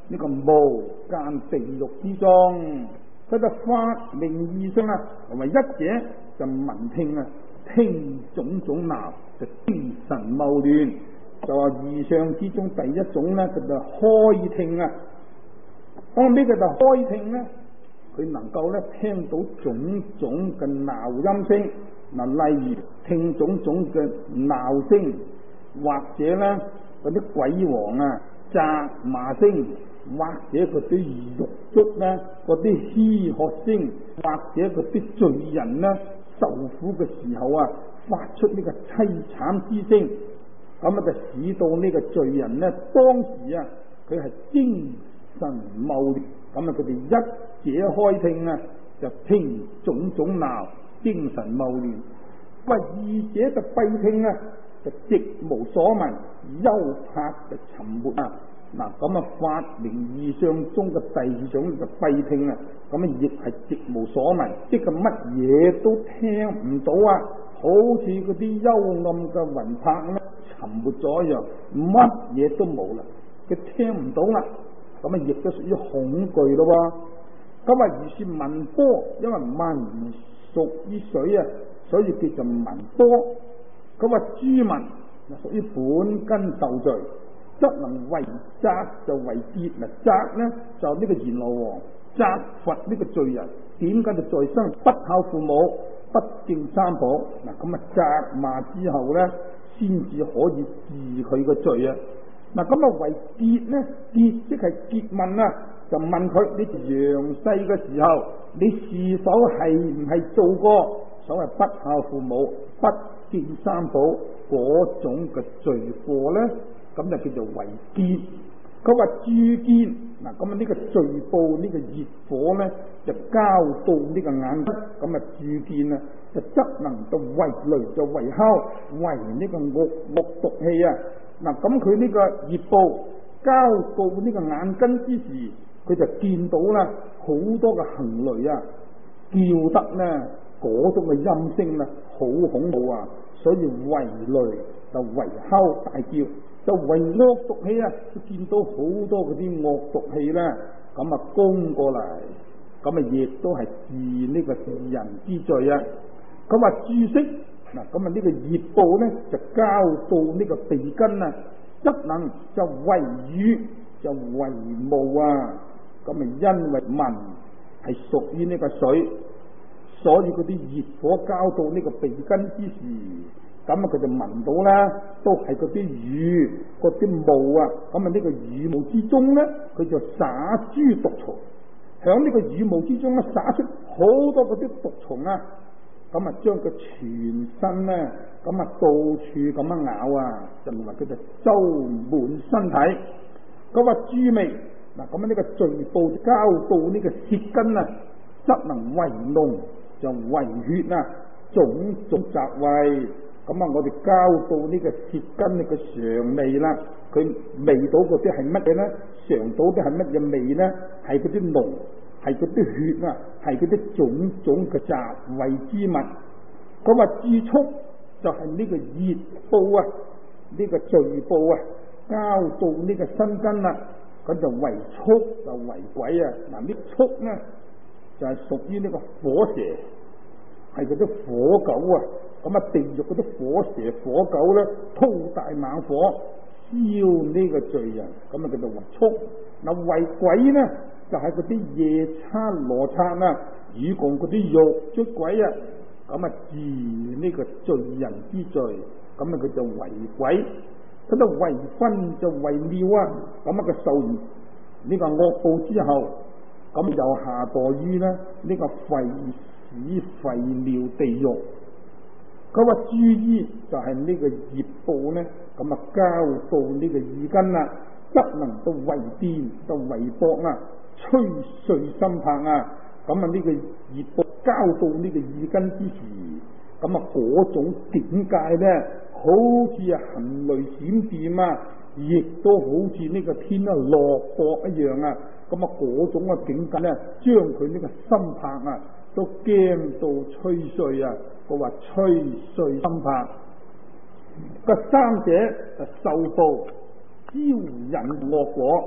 呢個無間地獄之中。佢就發明異相啊，同埋一者就聞聽啊，聽種種鬧就精神謬亂。就話異相之中第一種咧，佢就開聽啊。咁咩叫做開聽咧？佢能夠咧聽到種種嘅鬧音聲，嗱，例如聽種種嘅鬧聲，或者咧嗰啲鬼王啊責罵聲，或者嗰啲獄卒咧嗰啲嘻喝聲，或者嗰啲罪人咧受苦嘅時候啊發出呢個淒慘之聲，咁啊就使到呢個罪人咧當時啊佢係精神謬亂，咁啊佢哋一者開聽啊就聽種種鬧，精神謬亂；或二者就閉聽啊就直無所聞，幽拍就沉沒啊。嗱，咁啊發明異相中嘅第二種就閉聽啊，咁啊亦係直無所聞，即係乜嘢都聽唔到啊，好似嗰啲幽暗嘅雲拍咧沉沒咗一樣，乜嘢都冇啦，佢聽唔到啦，咁啊亦都屬於恐懼咯喎。咁啊如是聞波，因為聞屬於水啊，所以叫做聞波。咁啊諸聞屬於本根受罪，則能為責就為結。嗱，責呢就呢個閻羅王責罰呢個罪人，點解就在生不孝父母，不敬三寶？嗱，咁啊責罵之後呢，先至可以治佢個罪啊。嗱，咁啊為結呢，結即係結問啊，就問佢你陽世嘅時候，你是否係唔係做過所謂不孝父母、不敬三寶嗰種嘅罪過呢？咁就叫做為結。佢話鑄見，嗱，咁啊呢個罪報呢個熱火呢，就交到呢個眼睛，咁啊鑄見啊，就則能到為雷就為敲，為呢個惡惡毒氣啊。嗱，咁佢呢個熱報交到呢個眼根之時，佢就見到啦好多嘅行雷啊，叫得呢嗰種嘅音聲啊，好恐怖啊，所以為雷就為敲大叫。就為惡毒氣啊！佢見到好多嗰啲惡毒氣咧，咁啊攻過嚟，咁啊亦都係治呢個治人之罪啊！咁話注釋嗱，咁啊呢個熱報咧就交到呢個鼻根啊，則能就為雨就為霧啊！咁啊因為聞係屬於呢個水，所以嗰啲熱火交到呢個鼻根之時，咁啊佢就聞到啦，都係嗰啲雨、嗰啲霧啊，咁啊呢個雨霧之中咧，佢就灑諸毒蟲，響呢個雨霧之中咧灑出好多嗰啲毒蟲啊，咁啊將佢全身咧，咁啊到處咁樣咬啊，就認為佢就周滿身體。咁話諸味嗱，咁啊呢個罪報交到呢個舌根啊，則能為膿就為血啊，種種雜味。咁啊，我哋交到呢個舌根呢個嘗味啦，佢味到嗰啲係乜嘢咧？嘗到啲係乜嘢味咧？係嗰啲膿，係嗰啲血啊，係嗰啲種種嘅雜味之物。咁話至速就係呢個熱報啊，呢、這個罪報啊，交到呢個身根啦，咁就為畜就為鬼啊！嗱，呢畜咧就係、是、屬於呢個火蛇，係嗰啲火狗啊。咁啊，地獄嗰啲火蛇火狗咧，吐大猛火燒呢個罪人，咁啊叫做為畜。嗱，為鬼咧就係嗰啲夜叉羅剎啊，以共嗰啲獄卒鬼啊，咁啊治呢個罪人之罪，咁啊佢就為鬼。咁啊為昏就為尿啊，咁啊佢受完呢個惡報之後，咁又下墮於咧呢個廢屎廢尿地獄。佢話注意就係呢個熱報咧，咁啊交到呢個耳根啦，則能到為電到為搏啊，吹碎心魄啊，咁啊呢個熱報交到呢個耳根之時，咁啊嗰種境界咧，好似啊行雷閃電啊，亦都好似呢個天啊落雹一樣啊，咁啊嗰種嘅境界咧，將佢呢個心魄啊都驚到吹碎啊！佢話吹碎心魄，個三者就受報招引惡果，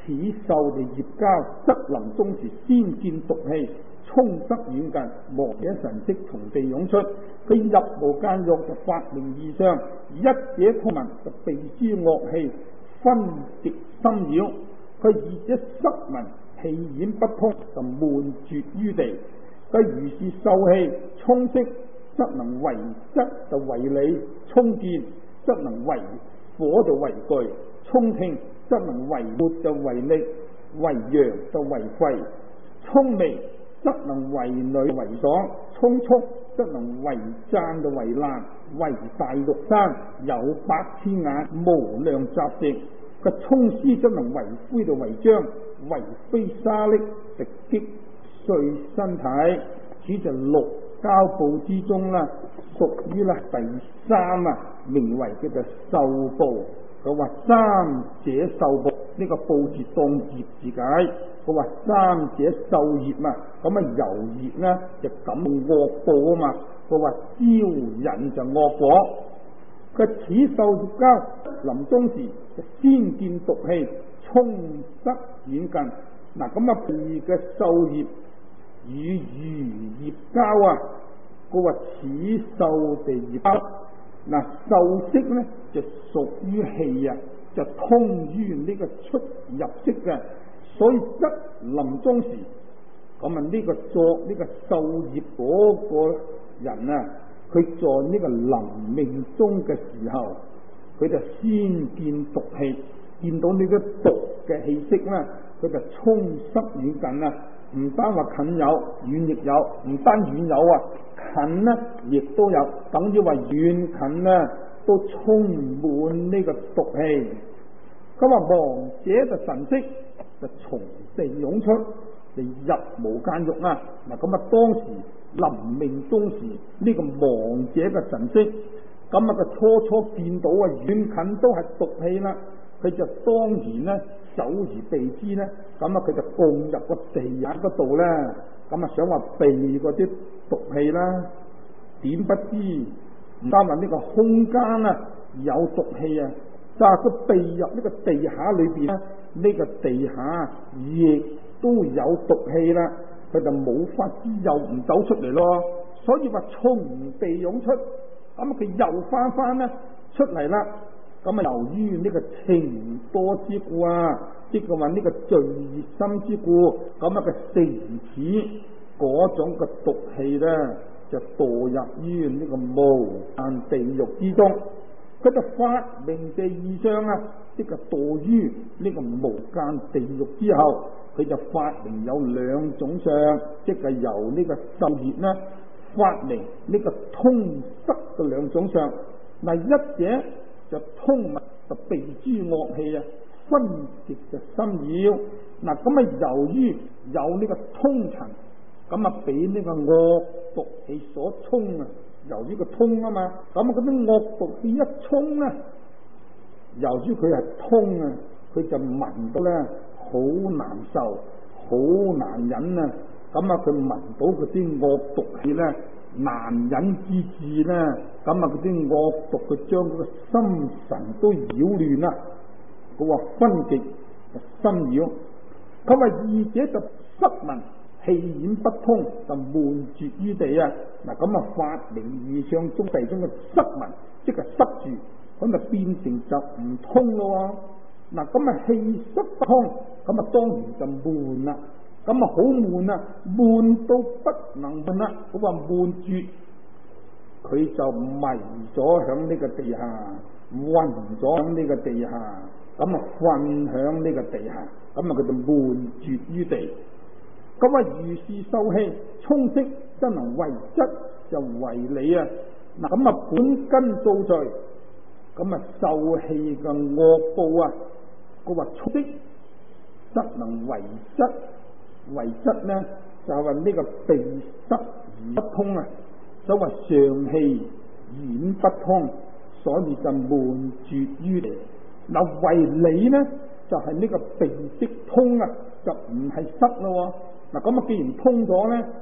此受地業交，則臨終時先見毒氣，充塞遠近，亡者神識從地湧出。佢入無間獄就發明異相，一者通聞就被諸惡氣分極深擾。佢二者失聞氣染不通就悶絕於地。佢如是受氣充色，則能為質就為理，充見則能為火就為具，充聽則能為活就為力，為陽就為肺，充味則能為女為爽，充促則能為讚就為難，為大玉山有百千眼無量雜食。佢充絲則能為灰就為漿，為非沙礫就擊碎身體。此就六交部之中啦，屬於啦第三啊，名為叫做受部。佢話三者受部，呢、這個部字當業字解。佢話三者受業啊，咁啊由業呢就感惡報啊嘛。佢話招引就惡果。佢此受業交臨終時就先見毒氣充塞遠近。嗱咁啊，佢嘅受業與餘業交啊，佢話此受地業交。嗱，受色呢就屬於氣啊，就通於呢個出入息嘅，所以則臨終時咁啊呢個作呢個受業嗰個人啊，佢在呢個臨命終嘅時候，佢就先見毒氣，見到呢個毒嘅氣息啦，佢就充塞遠近啊，唔單話近有，遠亦有，唔單遠有啊。近呢亦都有，等於話遠近呢都充滿呢個毒氣。咁啊，亡者就神識就從地湧出嚟入無間獄啊！嗱，咁啊，當時臨命終時呢個亡者嘅神識，咁啊，佢初初見到啊遠近都係毒氣啦，佢就當然呢走而避之呢，咁啊，佢就共入個地眼嗰度咧，咁啊，想話避嗰啲毒氣啦，點不知唔單話呢個空間啊有毒氣啊，就係佢避入呢個地下裏邊咧，呢、這個地下亦都有毒氣啦，佢就冇法子又唔走出嚟咯，所以話從地湧出，咁啊佢又翻翻咧出嚟啦，咁啊由於呢個情多之故啊，即係話呢個罪孽心之故，咁啊佢乘此嗰種嘅毒氣咧，就墮入於呢個無間地獄之中。佢就發明嘅異相啊，即係墮於呢個無間地獄之後，佢就發明有兩種相，即係由呢個受業呢發明呢個通塞嘅兩種相。嗱，一者就通物就避諸惡氣啊，分極就心擾。嗱，咁啊由於有呢個通塵。咁啊，俾呢個惡毒氣所衝啊！由於個通啊嘛，咁啊嗰啲惡毒氣一衝咧，由於佢係通啊，佢就聞到咧好難受，好難忍啊！咁啊，佢聞到嗰啲惡毒氣咧難忍之至咧，咁啊嗰啲惡毒佢將嗰個心神都擾亂啦。佢話分極心擾，佢話二者就失聞。氣染不通就悶絕於地啊！嗱，咁啊發明異相中地中嘅塞聞，即係塞住，咁啊變成就唔通咯。嗱，咁啊氣塞不通，咁啊當然就悶啦。咁啊好悶啊，悶到不能悶啦。咁話悶絕，佢就迷咗響呢個地下，暈咗響呢個地下，咁啊瞓響呢個地下，咁啊佢就悶絕於地。咁啊，如是受氣充色，真能為質就為理啊！嗱，咁啊本根造罪，咁啊受氣嘅惡報啊，佢話充色則能為質，為質呢就係話呢個鼻塞而不通啊，所謂上氣染不通，所以就悶絕於地。嗱，為理呢就係、是、呢個鼻息通啊，就唔係塞咯。嗱，咁啊，既然通咗咧，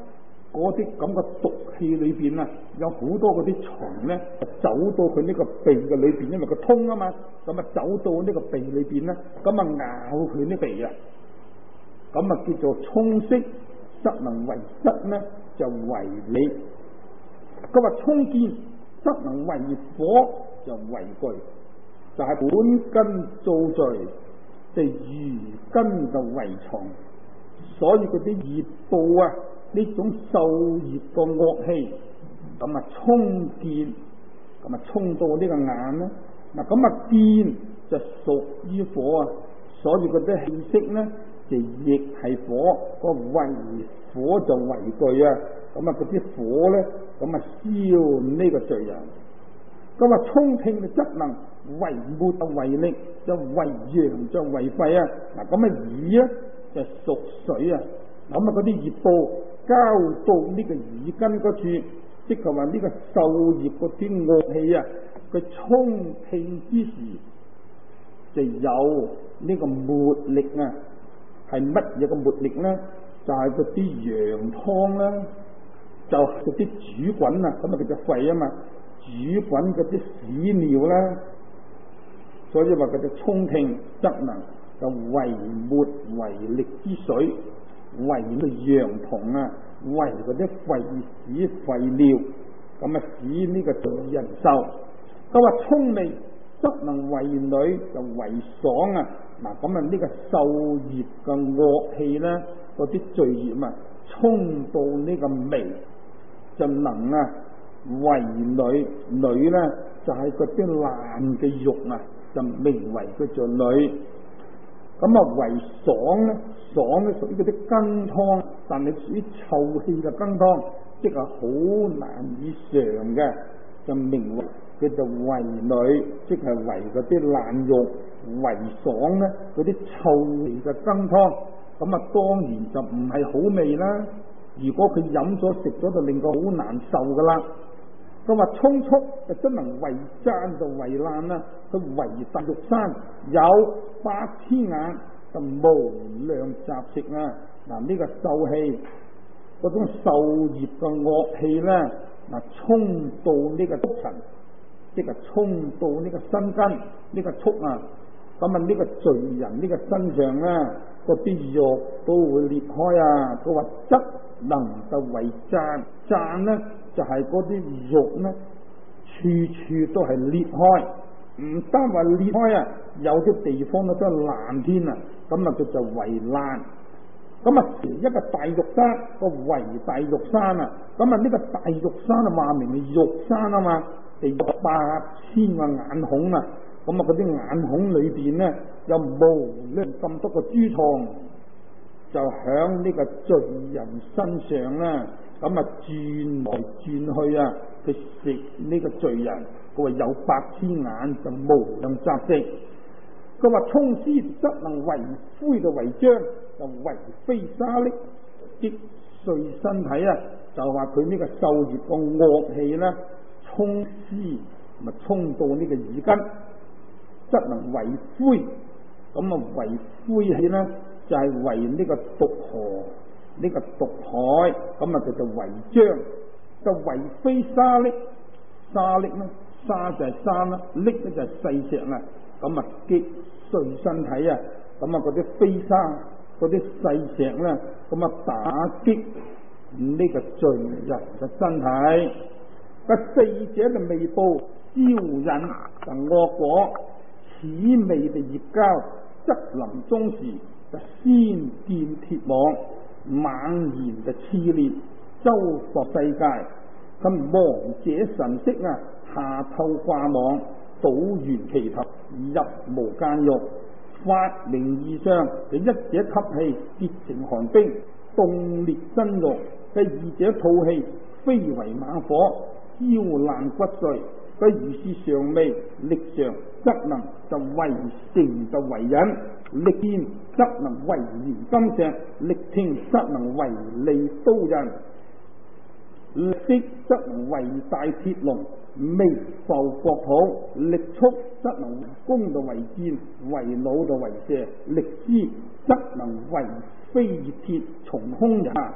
嗰啲咁嘅毒氣裏邊啊，有好多嗰啲蟲咧，走到佢呢個鼻嘅裏邊，因為佢通啊嘛，咁啊走到呢個鼻裏邊咧，咁啊咬佢呢鼻啊，咁啊叫做沖色，則能為質咧，就為理。佢話沖見則能為火，就為具，就係、是、本根造罪，就餘根就為從。所以嗰啲業報啊，呢種受業嘅惡氣，咁啊沖見，咁啊沖到呢個眼咧，嗱咁啊見就屬於火啊，所以嗰啲氣息咧就亦係火，個為火就為具啊，咁啊嗰啲火咧，咁啊燒呢個罪人。咁啊沖聽就則能為末就為力，就為陽就為肺啊，嗱咁啊耳啊就屬水啊，咁啊嗰啲業報交到呢個耳根嗰處，即係話呢個受業嗰啲惡氣啊，佢沖聽之時就有呢個末力啊，係乜嘢嘅末力咧？就係嗰啲陽湯啦，就嗰啲煮滾啊，咁啊佢就肺啊嘛，煮滾嗰啲屎尿啦，所以話佢就沖聽則能就為末為力之水，為呢個陽銅啊，為嗰啲廢屎廢尿，咁啊使呢個罪人受。佢話沖味則能為女，就為爽啊！嗱咁啊呢個受業嘅惡氣咧，嗰啲罪業啊，沖到呢個味就能啊為女，女咧就係嗰啲爛嘅肉啊，就名為佢做女。咁啊為爽咧，爽咧屬於嗰啲羹湯，但係屬於臭氣嘅羹湯，即係好難以嘗嘅，就名為佢就為女，即係為嗰啲爛肉。為爽咧嗰啲臭味嘅羹湯，咁啊當然就唔係好味啦。如果佢飲咗食咗就令佢好難受噶啦。佢話沖促就真能為爭就為爛啦，佢為大玉山有百千眼就無量雜食啊！嗱、這、呢個受氣嗰種受業嘅惡氣咧，嗱沖到呢個觸塵，即係沖到呢個身根呢、這個觸啊！咁啊呢個罪人呢個身上咧，嗰啲肉都會裂開啊！佢話則能就為贊，贊咧就係嗰啲肉咧，處處都係裂開，唔單話裂開啊，有啲地方咧都係爛添啊！咁啊佢就為爛。咁啊一個大玉山個為大玉山啊，咁啊呢個大玉山啊話明係玉山啊嘛，地有八千個眼孔啊！咁啊嗰啲眼孔裏邊咧有無量咁多個珠床，就響呢個罪人身上啦。咁啊轉來轉去啊，佢食呢個罪人，佢話有百千眼就無量雜食。佢話沖屍則能為灰就為漿，就為飛沙礫擊碎身體啊！就話佢呢個受業個惡氣啦，沖屍咪沖到呢個耳根。則能為灰，咁啊為灰氣咧就係、是、為呢個毒河，呢、這個毒海，咁啊佢就為漿，就為飛沙礫，沙礫咧沙就係沙啦，礫咧就係細石啊，咁啊擊碎身體啊，咁啊嗰啲飛沙嗰啲細石咧，咁啊打擊呢個罪人嘅身體。個四者就未報招引就惡果。此味嘅業交，則臨終時就先見鐵網，猛然就熾烈，周伏世界。咁亡者神識啊，下透掛網，倒懸其頭，入無間獄。發明異相，就一者吸氣，結成寒冰，凍裂身肉；嘅二者吐氣，飛為猛火，焦爛骨髓。佢如是常味，力常則能就為成就為忍，力見則能為燃金石，力聽則能為利刀刃，力識則能為大鐵籠，微浮國土，力速則能弓就為箭，為弩就為射，力知則能為飛鐵從空人。咁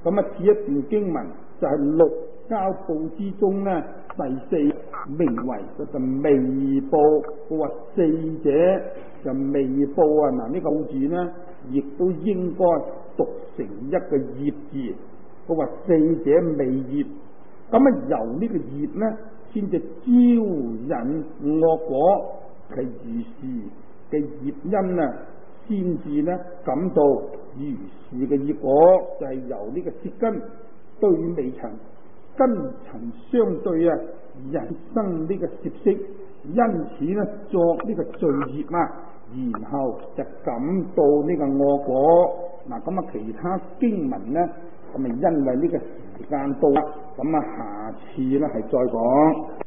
咁啊，此一段經文就係六交報之中呢第四，名為嗰個未報。佢話四者就未報啊！嗱，呢個字呢，亦都應該讀成一個業字。佢話四者未業，咁啊由呢個業呢，先至招引惡果，其如是嘅業因啊，先至呢感到如是嘅業果，就係、是、由呢個舌根對未曾根塵相對啊，引生呢個攝識，因此呢作呢個罪業啊，然後就感到呢個惡果。嗱，咁啊其他經文呢，咁啊因為呢個時間到啦，咁啊下次呢係再講。